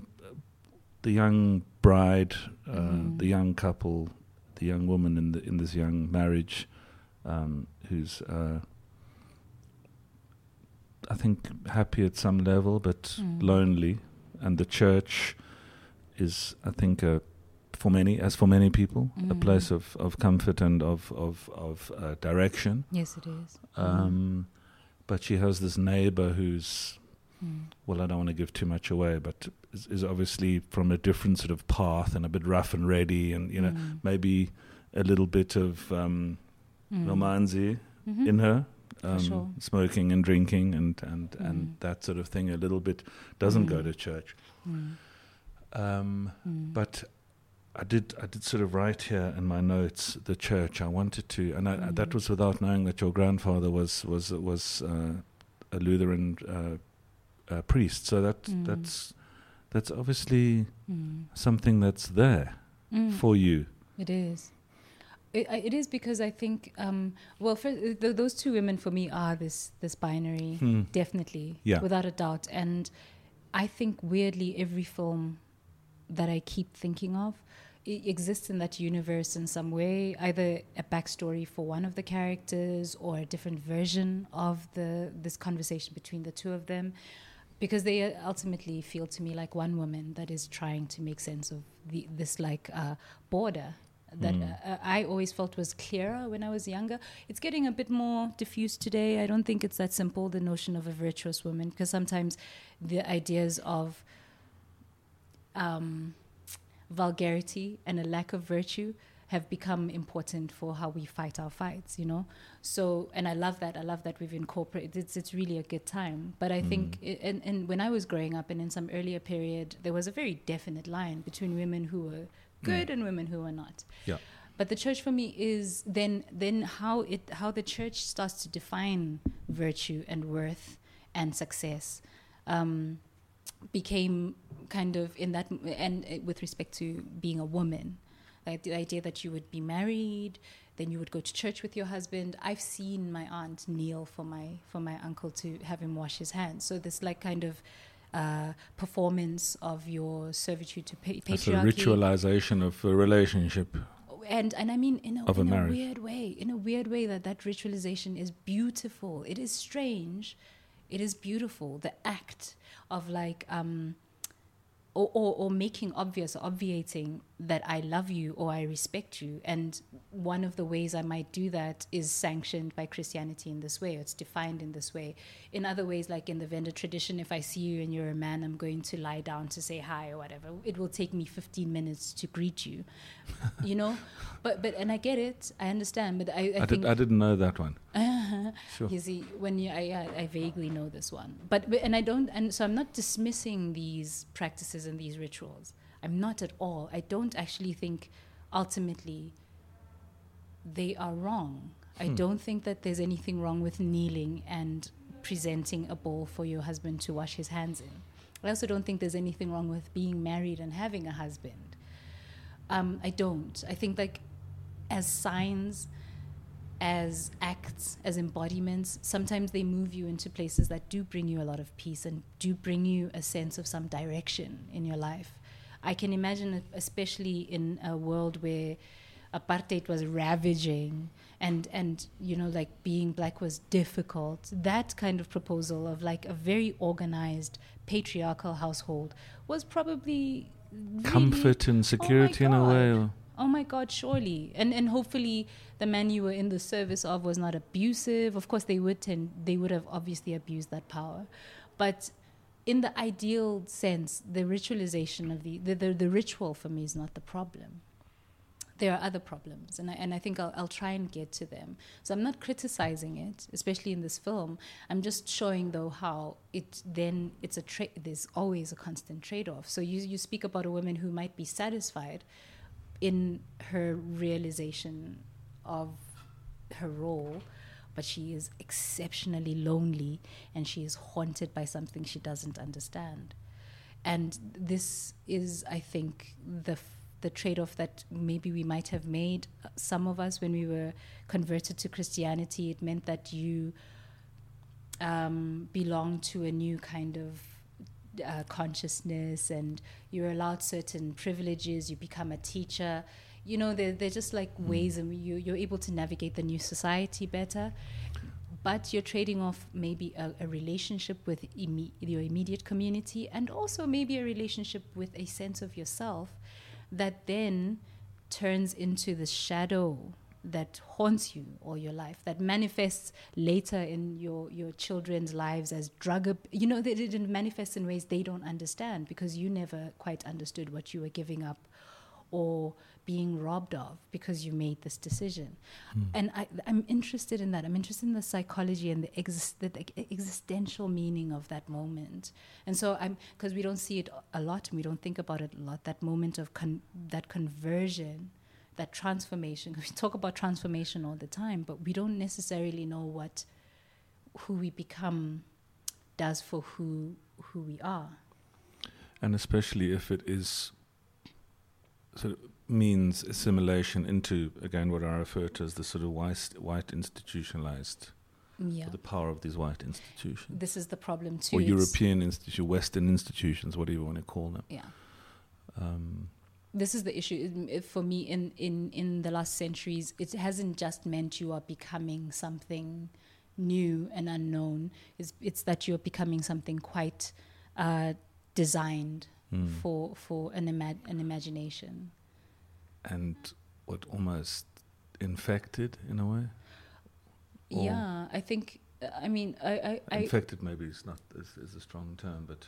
bride, the young couple, the young woman in this young marriage, who's I think happy at some level, but lonely, and the church is, I think, for many people, a place of comfort and of direction. Yes, it is. But she has this neighbor who's, well, I don't want to give too much away, but is obviously from a different sort of path and a bit rough and ready, and maybe a little bit of romanzi in her. Sure. Smoking and drinking and that sort of thing a little bit, doesn't go to church. But I did sort of write here in my notes the church. I wanted to, and that was without knowing that your grandfather was a Lutheran priest. So that's obviously something that's there for you. It is. It is because I think, those 2 women for me are this binary, definitely, without a doubt. And I think weirdly every film that I keep thinking of, it exists in that universe in some way, either a backstory for one of the characters or a different version of this conversation between the 2 of them, because they ultimately feel to me like one woman that is trying to make sense of this border that I always felt was clearer when I was younger. It's getting a bit more diffused today. I don't think it's that simple, the notion of a virtuous woman, because sometimes the ideas of vulgarity and a lack of virtue have become important for how we fight our fights, So, and I love that we've incorporated, it's really a good time. But I think, and when I was growing up and in some earlier period, there was a very definite line between women who were good and women who are not. Yeah. But the church for me is then how the church starts to define virtue and worth and success became kind of in that, and with respect to being a woman, like the idea that you would be married, then you would go to church with your husband. I've seen my aunt kneel for my uncle to have him wash his hands. So this kind of performance of your servitude to patriarchy. It's a ritualization of a relationship. And I mean, in a weird way, that ritualization is beautiful. It is strange. It is beautiful. The act of or making obvious, or obviating that I love you or I respect you. And one of the ways I might do that is sanctioned by Christianity in this way, or it's defined in this way. In other ways, like in the Venda tradition, if I see you and you're a man, I'm going to lie down to say hi or whatever. It will take me 15 minutes to greet you, you know? But and I get it, I understand, but I think... I didn't know that one. Sure. You see, I vaguely know this one, but so I'm not dismissing these practices and these rituals. I'm not at all. I don't actually think ultimately they are wrong. I don't think that there's anything wrong with kneeling and presenting a bowl for your husband to wash his hands in. I also don't think there's anything wrong with being married and having a husband. I don't. I think like as signs, as acts, as embodiments, sometimes they move you into places that do bring you a lot of peace and do bring you a sense of some direction in your life. I can imagine, especially in a world where apartheid was ravaging and you know, like being black was difficult, that kind of proposal of like a very organized patriarchal household was probably really, comfort and security in a way. Or? Oh my God, surely. And hopefully the man you were in the service of was not abusive. Of course, they would have obviously abused that power. But in the ideal sense, the ritualization of the ritual for me is not the problem. There are other problems, and I think I'll try and get to them. So I'm not criticizing it, especially in this film. I'm just showing, though, how there's always a constant trade-off. So you speak about a woman who might be satisfied in her realization of her role, but she is exceptionally lonely and she is haunted by something she doesn't understand. And this is, I think, the trade-off that maybe we might have made, some of us, when we were converted to Christianity. It meant that you belong to a new kind of consciousness, and you're allowed certain privileges. You become a teacher. You know, they're just like ways, and you're able to navigate the new society better. But you're trading off maybe a relationship with your immediate community, and also maybe a relationship with a sense of yourself that then turns into the shadow that haunts you all your life, that manifests later in your children's lives as you know, they didn't manifest in ways they don't understand because you never quite understood what you were giving up or being robbed of because you made this decision. And I'm interested in that. I'm interested in the psychology and the existential meaning of that moment. And so because we don't see it a lot and we don't think about it a lot, that moment of that conversion, that transformation. We talk about transformation all the time, but we don't necessarily know what who we become does for who we are. And especially if it is sort of means assimilation into, again, what I refer to as the sort of white institutionalized, or the power of these white institutions. This is the problem too. Or European institutions, Western institutions, whatever you want to call them. Yeah. This is the issue for me. In the last centuries, it hasn't just meant you are becoming something new and unknown. It's that you're becoming something quite designed for an imagination. And what, almost infected in a way? Or yeah, I think, I mean, infected maybe is not is a strong term, but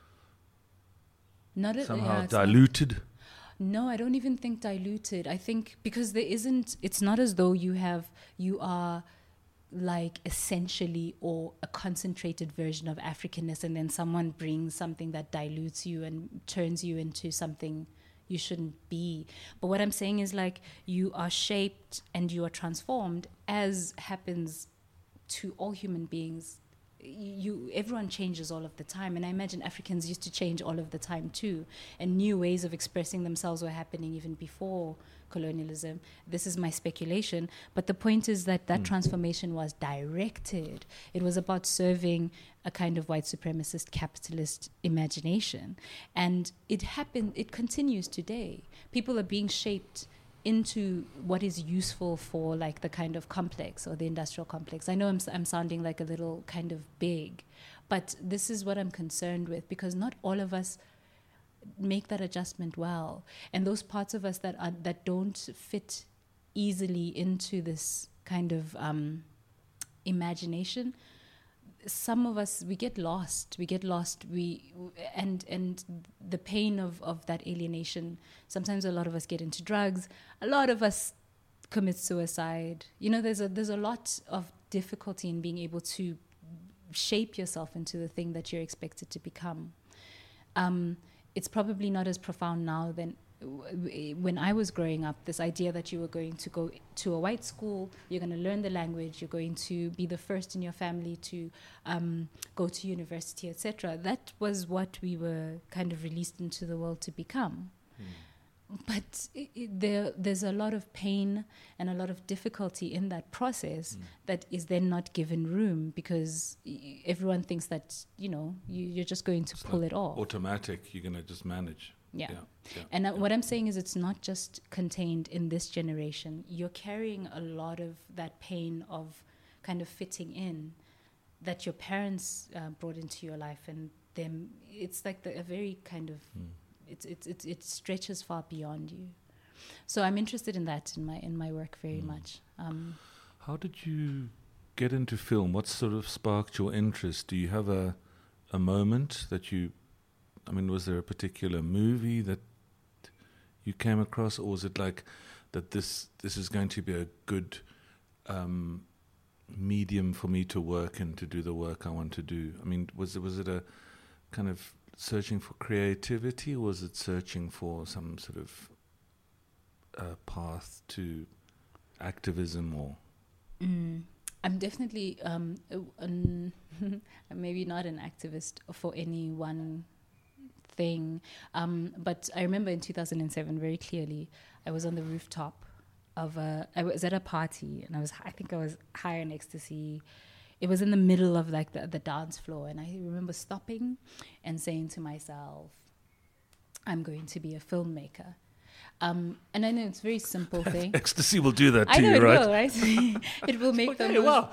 not somehow diluted. No, I don't even think diluted. I think because it's not as though you are like essentially or a concentrated version of Africanness, and then someone brings something that dilutes you and turns you into something you shouldn't be. But what I'm saying is, like, you are shaped and you are transformed, as happens to all human beings. Everyone changes all of the time, and I imagine Africans used to change all of the time too, and new ways of expressing themselves were happening even before colonialism. This is my speculation, but the point is that transformation was directed. It was about serving a kind of white supremacist capitalist imagination, and it continues today. People are being shaped into what is useful for, like, the kind of complex or the industrial complex. I know I'm sounding like a little kind of big, but this is what I'm concerned with, because not all of us make that adjustment well. And those parts of us that don't fit easily into this kind of imagination, some of us, we get lost, and the pain of that alienation. Sometimes a lot of us get into drugs, a lot of us commit suicide. There's a lot of difficulty in being able to shape yourself into the thing that you're expected to become. It's probably not as profound now than when I was growing up. This idea that you were going to go to a white school, you're going to learn the language, you're going to be the first in your family to go to university, etc. That was what we were kind of released into the world to become. But there's a lot of pain and a lot of difficulty in that process that is then not given room, because everyone thinks that, you're just going to pull it off. Automatic, you're going to just manage. Yeah. And what I'm saying is, it's not just contained in this generation. You're carrying a lot of that pain of kind of fitting in that your parents brought into your life, and them. It's like a very kind of it stretches far beyond you. So I'm interested in that in my work very much. How did you get into film? What sort of sparked your interest? Do you have a moment that you? I mean, was there a particular movie that you came across, or was it like that this is going to be a good medium for me to work and to do the work I want to do? I mean, was it a kind of searching for creativity, or was it searching for some sort of path to activism? Or I'm definitely maybe not an activist for any one thing, but I remember in 2007 very clearly, I was on the rooftop I was at a party, and I think I was high on ecstasy. It was in the middle of like the dance floor, and I remember stopping and saying to myself, I'm going to be a filmmaker. And I know it's a very simple thing. Ecstasy will do that to you, right? Will, right? It will make them. Wow.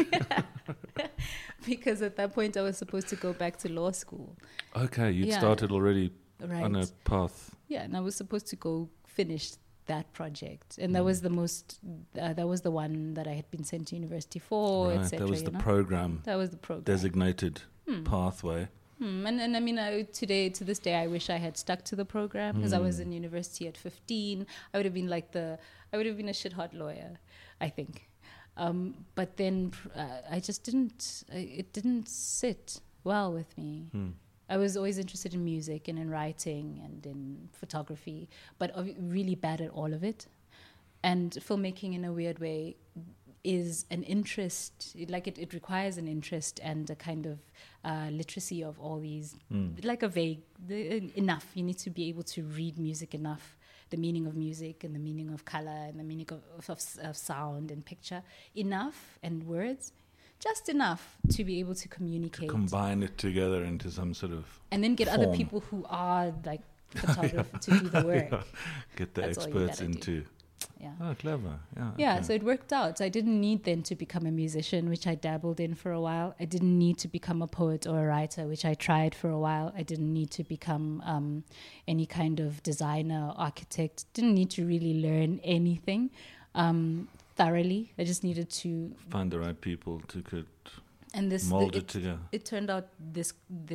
Because at that point I was supposed to go back to law school. Okay, you'd started already on a path. Yeah, and I was supposed to go finish that project, and that was the most. That was the one that I had been sent to university for, Right, etc. that was the program. That was the program. Designated pathway. And I mean, to this day, I wish I had stuck to the program, because I was in university at 15. I would have been a shit hot lawyer, I think. But then I just didn't. It didn't sit well with me. I was always interested in music and in writing and in photography, but really bad at all of it. And filmmaking, in a weird way, is an interest. It requires an interest and a kind of literacy of all these, like a vague enough. You need to be able to read music enough, the meaning of music and the meaning of color and the meaning of sound and picture enough, and words. Just enough to be able to communicate. Combine it together into some sort of and then get form. other people who are like photographers to do the work. Yeah. Get the That's experts into. Yeah. Oh, clever. Yeah. Yeah, okay. so it worked out. I didn't need then to become a musician, which I dabbled in for a while. I didn't need to become a poet or a writer, which I tried for a while. I didn't need to become any kind of designer, architect. Didn't need to really learn anything thoroughly. I just needed to find the right people to mold it together. It turned out this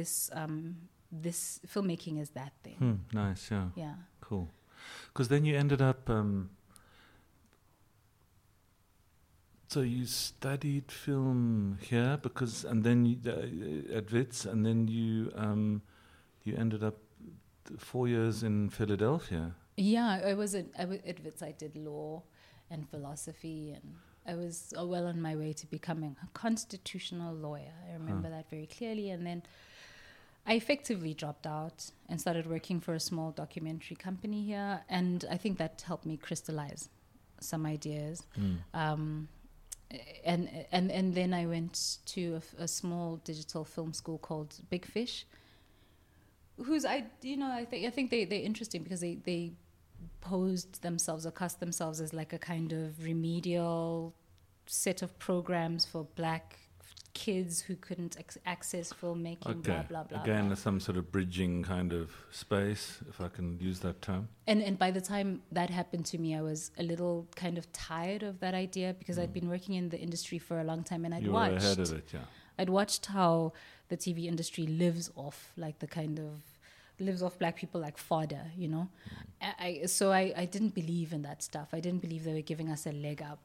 filmmaking is that thing. Nice, yeah. Yeah. Cool. Because then you ended up. So you studied film here and then at Wits, and then you ended up 4 years in Philadelphia. Yeah, I was at Wits. I did law and philosophy, and I was well on my way to becoming a constitutional lawyer. I remember that very clearly. And then I effectively dropped out and started working for a small documentary company here, and I think that helped me crystallize some ideas. And then I went to a small digital film school called Big Fish, I think they're interesting because they posed themselves or cast themselves as like a kind of remedial set of programs for Black kids who couldn't access filmmaking, blah, blah, blah. Again, blah. some sort of bridging kind of space, if I can use that term. And by the time that happened to me, I was a little kind of tired of that idea because I'd been working in the industry for a long time, and You were ahead of it, yeah. I'd watched how the TV industry lives off black people like fodder, you know. So I didn't believe in that stuff. I didn't believe they were giving us a leg up.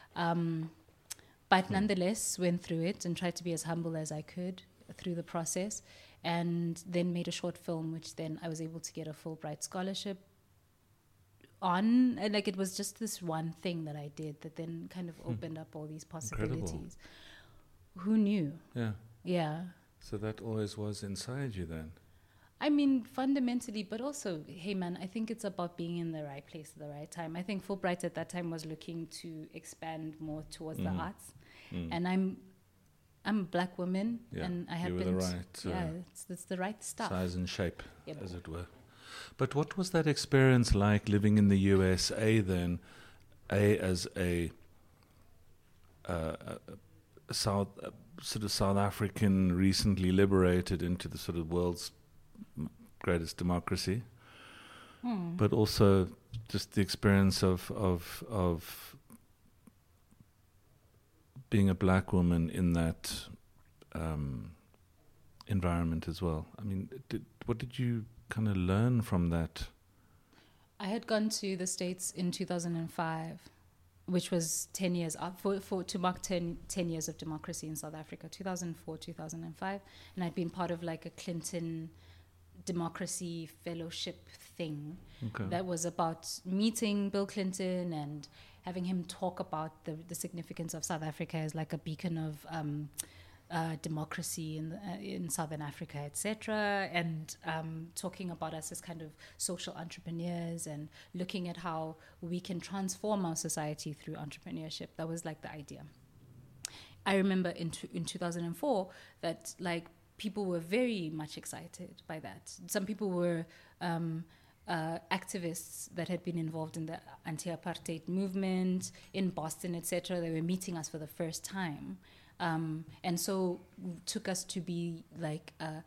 But nonetheless, went through it and tried to be as humble as I could through the process, and then made a short film, which then I was able to get a Fulbright scholarship on. And like, it was just this one thing that I did that then kind of opened up all these possibilities. Incredible. Who knew? Yeah. Yeah. So that always was inside you then. I mean, fundamentally, but also, hey man, I think it's about being in the right place at the right time. I think Fulbright at that time was looking to expand more towards the arts. And I'm a black woman, and I have been... it's the right stuff. Size and shape, Yeah, as it were. But what was that experience like living in the USA then, as a South African recently liberated into the sort of world's greatest democracy, but also just the experience of being a black woman in that environment as well. I mean, what did you kind of learn from that? I had gone to the States in 2005, which was 10 years up to mark 10 years of democracy in South Africa, 2004, 2005. And I'd been part of like a Clinton democracy fellowship thing that was about meeting Bill Clinton and having him talk about the significance of South Africa as like a beacon of democracy in Southern Africa, etc., and talking about us as kind of social entrepreneurs and looking at how we can transform our society through entrepreneurship. That was like the idea. I remember in 2004 that like people were very much excited by that. Some people were activists that had been involved in the anti-apartheid movement in Boston, etc. They were meeting us for the first time. And so took us to be like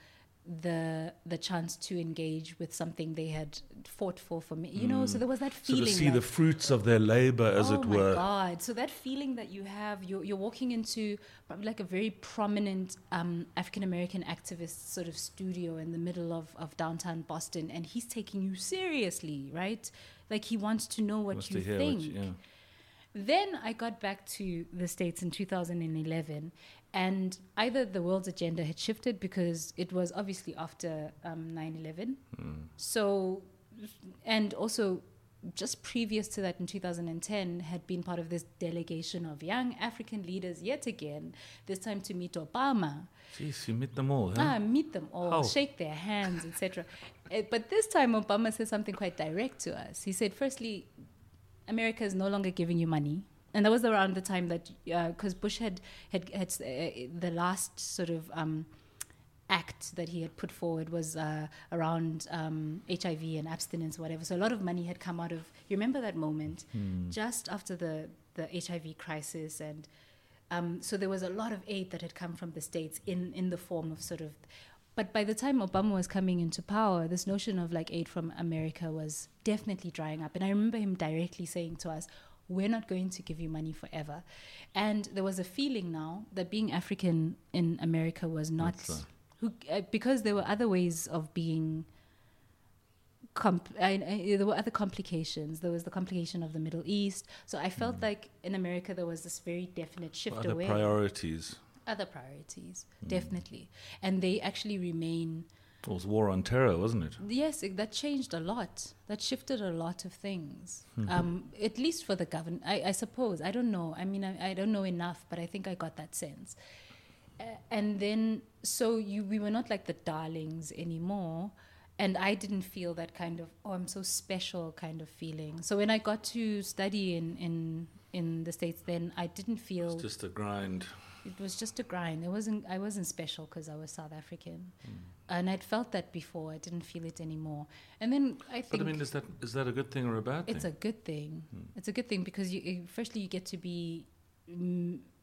the chance to engage with something they had fought for me, you know. So there was that feeling. So to see the fruits of their labor, as it were. Oh my God! So that feeling that you have, you're walking into probably like a very prominent African American activist sort of studio in the middle of downtown Boston, and he's taking you seriously, right? Like he wants to know what you think. Then I got back to the States in 2011, and either the world's agenda had shifted because it was obviously after 9/11. So, and also just previous to that in 2010 had been part of this delegation of young African leaders yet again, this time to meet Obama. Jeez, you meet them all, huh? Meet them all, How? shake their hands, etc. But this time Obama said something quite direct to us. He said, firstly, America is no longer giving you money. And that was around the time that, because Bush had the last sort of act that he had put forward was around HIV and abstinence or whatever. So a lot of money had come out of, you remember that moment, just after the HIV crisis. And so there was a lot of aid that had come from the States in the form of sort of, but by the time Obama was coming into power, this notion of like aid from America was definitely drying up. And I remember him directly saying to us, we're not going to give you money forever. And there was a feeling now that being African in America was not, because there were other ways of being, there were other complications. There was the complication of the Middle East. So I felt like in America there was this very definite shift away. Other priorities, definitely. And they actually remain... It was war on terror, wasn't it? Yes, that changed a lot. That shifted a lot of things, at least for the government, I suppose. I don't know. I mean, I don't know enough, but I think I got that sense. And then, so we were not like the darlings anymore. And I didn't feel that kind of, oh, I'm so special kind of feeling. So when I got to study in the States, then I didn't feel... It's just a grind. It was just a grind. I wasn't special because I was South African, and I'd felt that before. I didn't feel it anymore. And then I think. But I mean, is that a good thing or a bad thing? It's a good thing. It's a good thing because firstly you get to be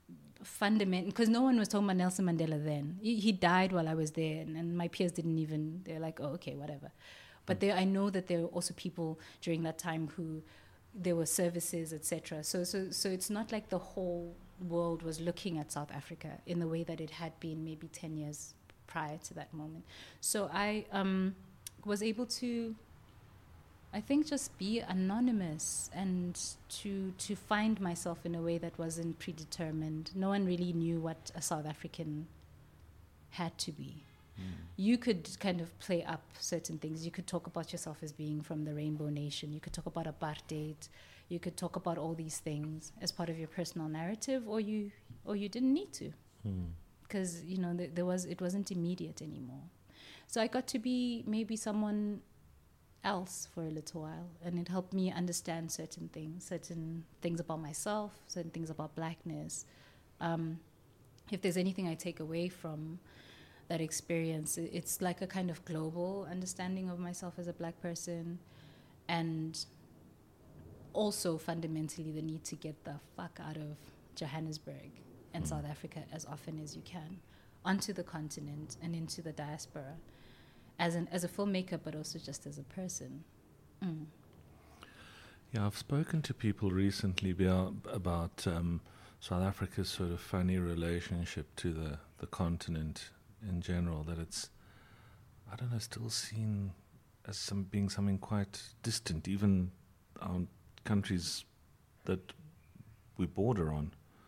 fundamental, because no one was talking about Nelson Mandela then. He died while I was there, and my peers didn't even, they're like, oh, okay, whatever. But I know that there were also people during that time who, there were services, etc. So it's not like the whole world was looking at South Africa in the way that it had been maybe 10 years prior to that moment. So I was able to, I think, just be anonymous and to find myself in a way that wasn't predetermined. No one really knew what a South African had to be. You could kind of play up certain things. You could talk about yourself as being from the Rainbow Nation. You could talk about apartheid. You could talk about all these things as part of your personal narrative, or you didn't need to, because it wasn't immediate anymore. So I got to be maybe someone else for a little while, and it helped me understand certain things about myself, certain things about blackness. If there's anything I take away from that experience, it's like a kind of global understanding of myself as a black person, and also fundamentally the need to get the fuck out of Johannesburg and South Africa as often as you can, onto the continent and into the diaspora, as a filmmaker, but also just as a person. Yeah, I've spoken to people recently about South Africa's sort of funny relationship to the continent in general, that it's, I don't know, still seen as being something quite distant, even our countries that we border on.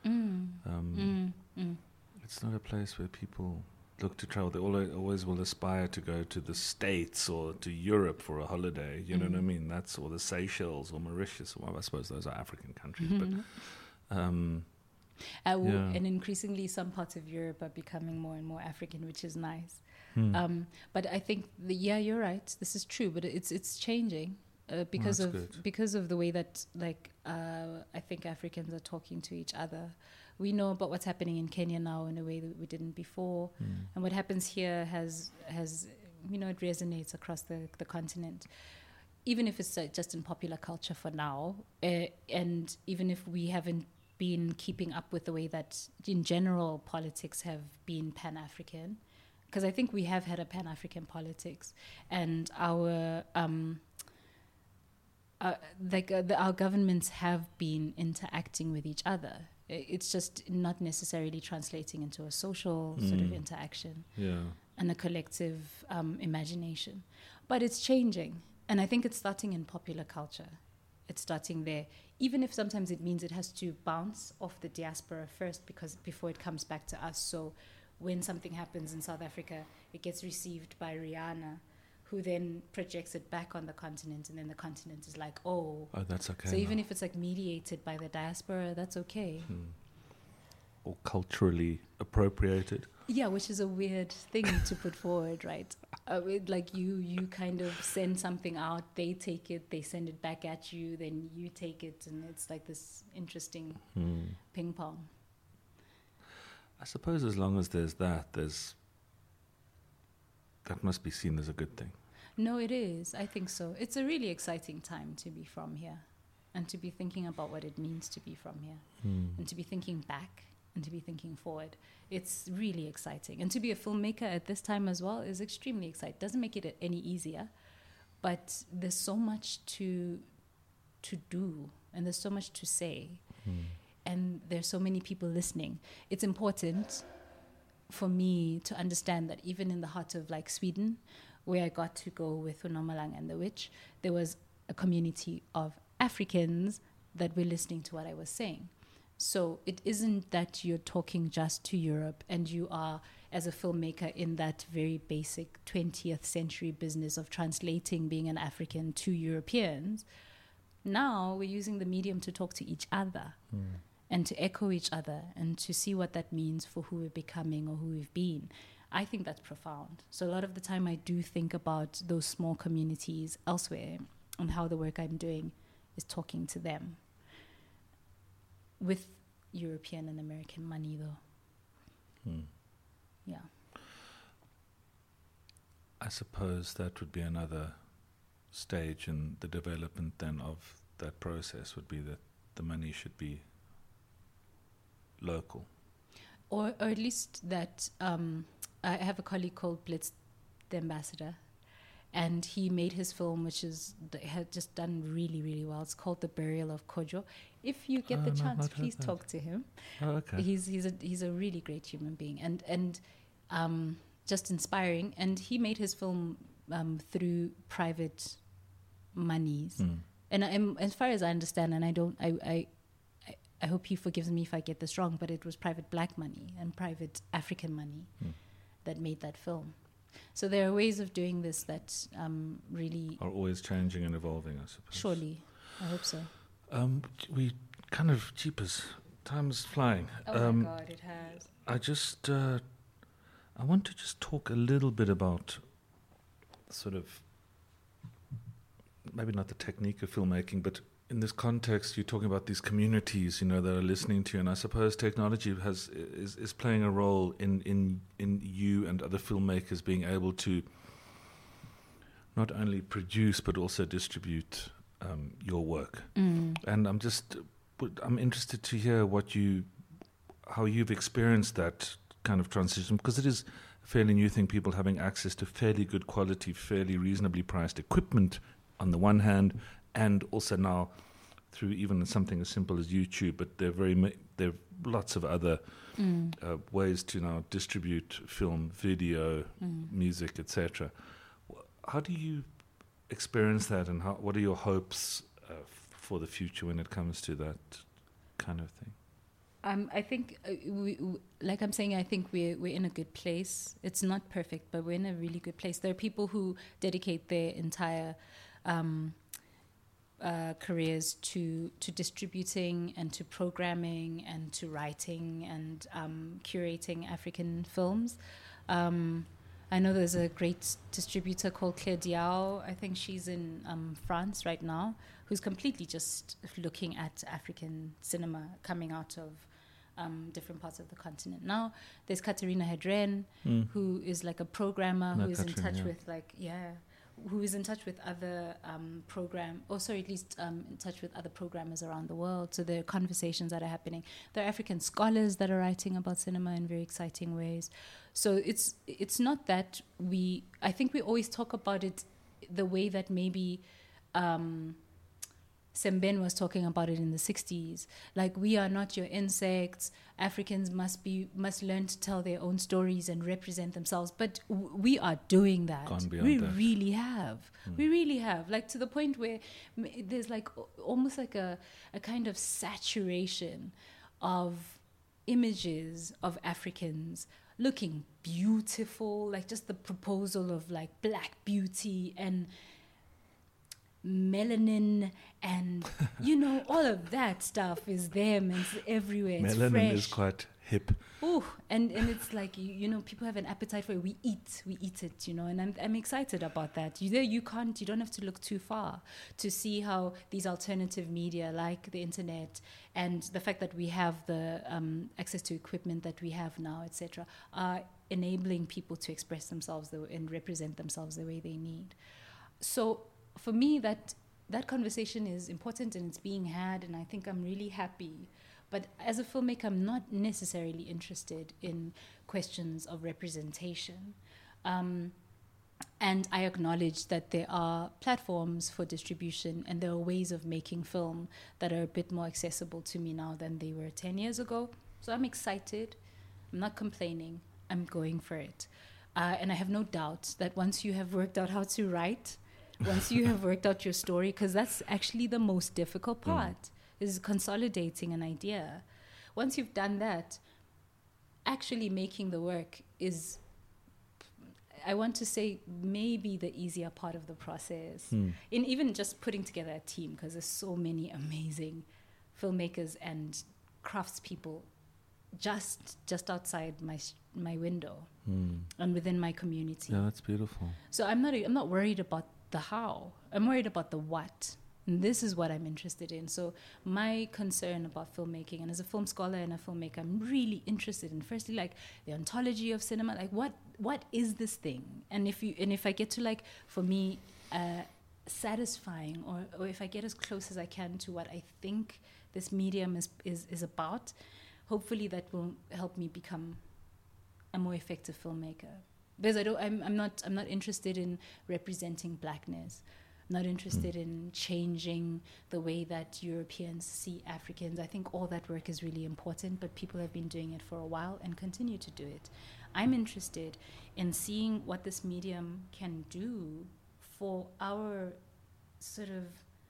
It's not a place where people look to travel. They always will aspire to go to the States or to Europe for a holiday, you know what I mean? That's, or the Seychelles or Mauritius. Well, I suppose those are African countries, but and increasingly some parts of Europe are becoming more and more African, which is nice. But I think you're right, this is true, but it's changing because of the way that I think Africans are talking to each other. We know about what's happening in Kenya now in a way that we didn't before, and what happens here has it resonates across the continent, even if it's just in popular culture for now, and even if we haven't been keeping up with the way that in general politics have been Pan-African, because I think we have had a Pan-African politics, and our governments have been interacting with each other. It's just not necessarily translating into a social sort of interaction and a collective imagination. But it's changing. And I think it's starting in popular culture. It's starting there. Even if sometimes it means it has to bounce off the diaspora first before it comes back to us. So when something happens in South Africa, it gets received by Rihanna, who then projects it back on the continent, and then the continent is like, oh, that's okay. So even if it's mediated by the diaspora, that's okay. Or culturally appropriated. Yeah, which is a weird thing to put forward, right? You kind of send something out, they take it, they send it back at you, then you take it, and it's like this interesting ping pong. I suppose as long as there's that must be seen as a good thing. No, it is. I think so. It's a really exciting time to be from here, and to be thinking about what it means to be from here, and to be thinking back and to be thinking forward. It's really exciting. And to be a filmmaker at this time as well is extremely exciting. Doesn't make it any easier, but there's so much to do, and there's so much to say, and there's so many people listening. It's important for me to understand that even in the heart of Sweden, where I got to go with Unomalang and the Witch, there was a community of Africans that were listening to what I was saying. So it isn't that you're talking just to Europe and you are, as a filmmaker, in that very basic 20th century business of translating being an African to Europeans. Now we're using the medium to talk to each other. And to echo each other and to see what that means for who we're becoming or who we've been. I think that's profound. So a lot of the time I do think about those small communities elsewhere and how the work I'm doing is talking to them. With European and American money, though. Yeah. I suppose that would be another stage in the development then of that process, would be that the money should be local. or at least that I have a colleague called Blitz the Ambassador, and he made his film, which had just done really, really well. It's called The Burial of Kojo. If you get the chance, please talk to him. Oh, okay. He's a really great human being and just inspiring. And he made his film through private monies. And as far as I understand, and I hope he forgives me if I get this wrong, but it was private black money and private African money that made that film. So there are ways of doing this that really are always changing and evolving, I suppose. Surely, I hope so. We kind of jeepers. Time's flying. Oh my God, it has. I want to just talk a little bit about sort of maybe not the technique of filmmaking, but in this context, you're talking about these communities, that are listening to you, and I suppose technology is playing a role in you and other filmmakers being able to not only produce but also distribute your work. And I'm interested to hear how you've experienced that kind of transition, because it is a fairly new thing. People having access to fairly good quality, fairly reasonably priced equipment on the one hand, and also now through even something as simple as YouTube, but there are lots of other ways to now distribute film, video, music, etc. How do you experience that, and what are your hopes for the future when it comes to that kind of thing? I think, like I'm saying, I think we're in a good place. It's not perfect, but we're in a really good place. There are people who dedicate their entire careers to distributing and to programming and to writing and curating African films. I know there's a great distributor called Claire Diao. I think she's in France right now, who's completely just looking at African cinema coming out of different parts of the continent. Now there's Katerina Hedren, who is like a programmer who is in touch with who is in touch with other in touch with other programmers around the world. So there are conversations that are happening. There are African scholars that are writing about cinema in very exciting ways. So it's not that I think we always talk about it the way that maybe Semben was talking about it in the 60s. Like, we are not your insects. Africans must learn to tell their own stories and represent themselves. But we are doing that. We really have. We really have. Like, to the point where there's like almost like a kind of saturation of images of Africans looking beautiful, like just the proposal of like black beauty and melanin and all of that stuff is there, and it's everywhere. It's melanin fresh. Is quite hip. Oh, and it's like people have an appetite for it. We eat it, and I'm excited about that. You don't have to look too far to see how these alternative media, like the internet and the fact that we have the access to equipment that we have now, etc., are enabling people to express themselves and represent themselves the way they need. So for me, that conversation is important and it's being had, and I think I'm really happy. But as a filmmaker, I'm not necessarily interested in questions of representation. And I acknowledge that there are platforms for distribution and there are ways of making film that are a bit more accessible to me now than they were 10 years ago. So I'm excited. I'm not complaining. I'm going for it. And I have no doubt that once you have worked out how to write, once you have worked out your story, because that's actually the most difficult part, is consolidating an idea. Once you've done that, actually making the work is, I want to say, maybe the easier part of the process. In even just putting together a team, because there's so many amazing filmmakers and craftspeople just outside my window and within my community. Yeah, that's beautiful. So I'm not worried about the how. I'm worried about the what. And this is what I'm interested in. So my concern about filmmaking, and as a film scholar and a filmmaker, I'm really interested in, firstly, like the ontology of cinema, like what is this thing? And if I get to, like, for me, satisfying, or if I get as close as I can to what I think this medium is about, hopefully that will help me become a more effective filmmaker. Because I'm not interested in representing blackness. I'm not interested in changing the way that Europeans see Africans. I think all that work is really important, but people have been doing it for a while and continue to do it. I'm interested in seeing what this medium can do for our sort of,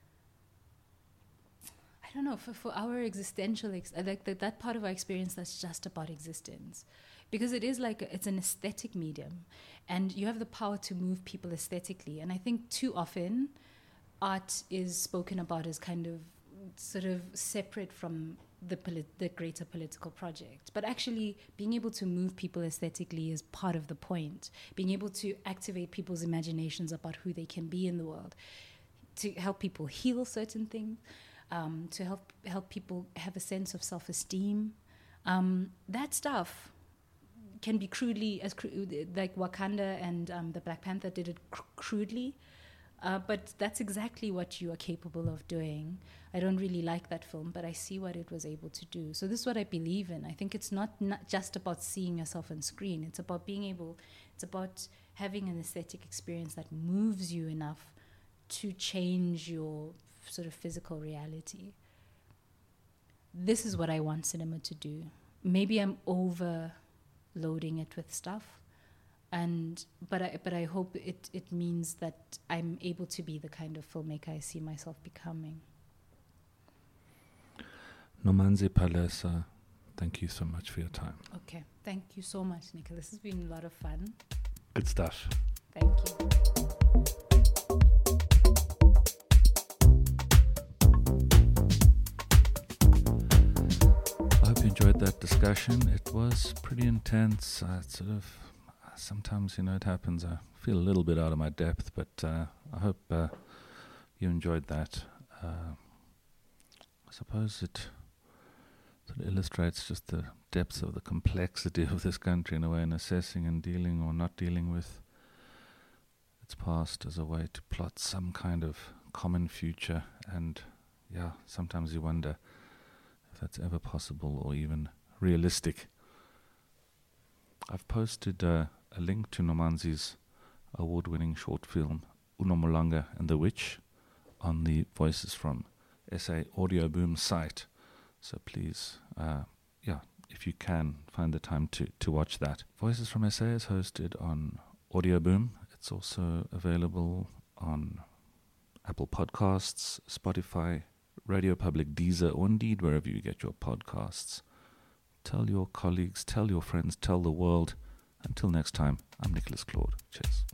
I don't know, for our existential, like that part of our experience that's just about existence. Because it is like, it's an aesthetic medium, and you have the power to move people aesthetically. And I think too often art is spoken about as kind of sort of separate from the greater political project. But actually being able to move people aesthetically is part of the point. Being able to activate people's imaginations about who they can be in the world, to help people heal certain things, to help people have a sense of self-esteem. That stuff can be crudely, like Wakanda and the Black Panther did it crudely, but that's exactly what you are capable of doing. I don't really like that film, but I see what it was able to do. So this is what I believe in. I think it's not just about seeing yourself on screen. It's about it's about having an aesthetic experience that moves you enough to change your sort of physical reality. This is what I want cinema to do. Maybe I'm overloading it with stuff, but I hope it means that I'm able to be the kind of filmmaker I see myself becoming. Nomanzi Palesa, thank you so much for your time. Okay, thank you so much, Nicola. This has been a lot of fun. Good stuff. Thank you. I hope you enjoyed that discussion. It was pretty intense. Sometimes, it happens. I feel a little bit out of my depth, but I hope you enjoyed that. I suppose it sort of illustrates just the depths of the complexity of this country in a way, in assessing and dealing or not dealing with its past as a way to plot some kind of common future. And sometimes you wonder if that's ever possible or even realistic. I've posted a link to Nomanzi's award-winning short film Unomulanga and the Witch on the Voices from SA Audio Boom site. So please, if you can, find the time to watch that. Voices from SA is hosted on Audio Boom. It's also available on Apple Podcasts, Spotify, Radio Public, Deezer, or indeed wherever you get your podcasts. Tell your colleagues, tell your friends, tell the world. Until next time, I'm Nicholas Claude. Cheers.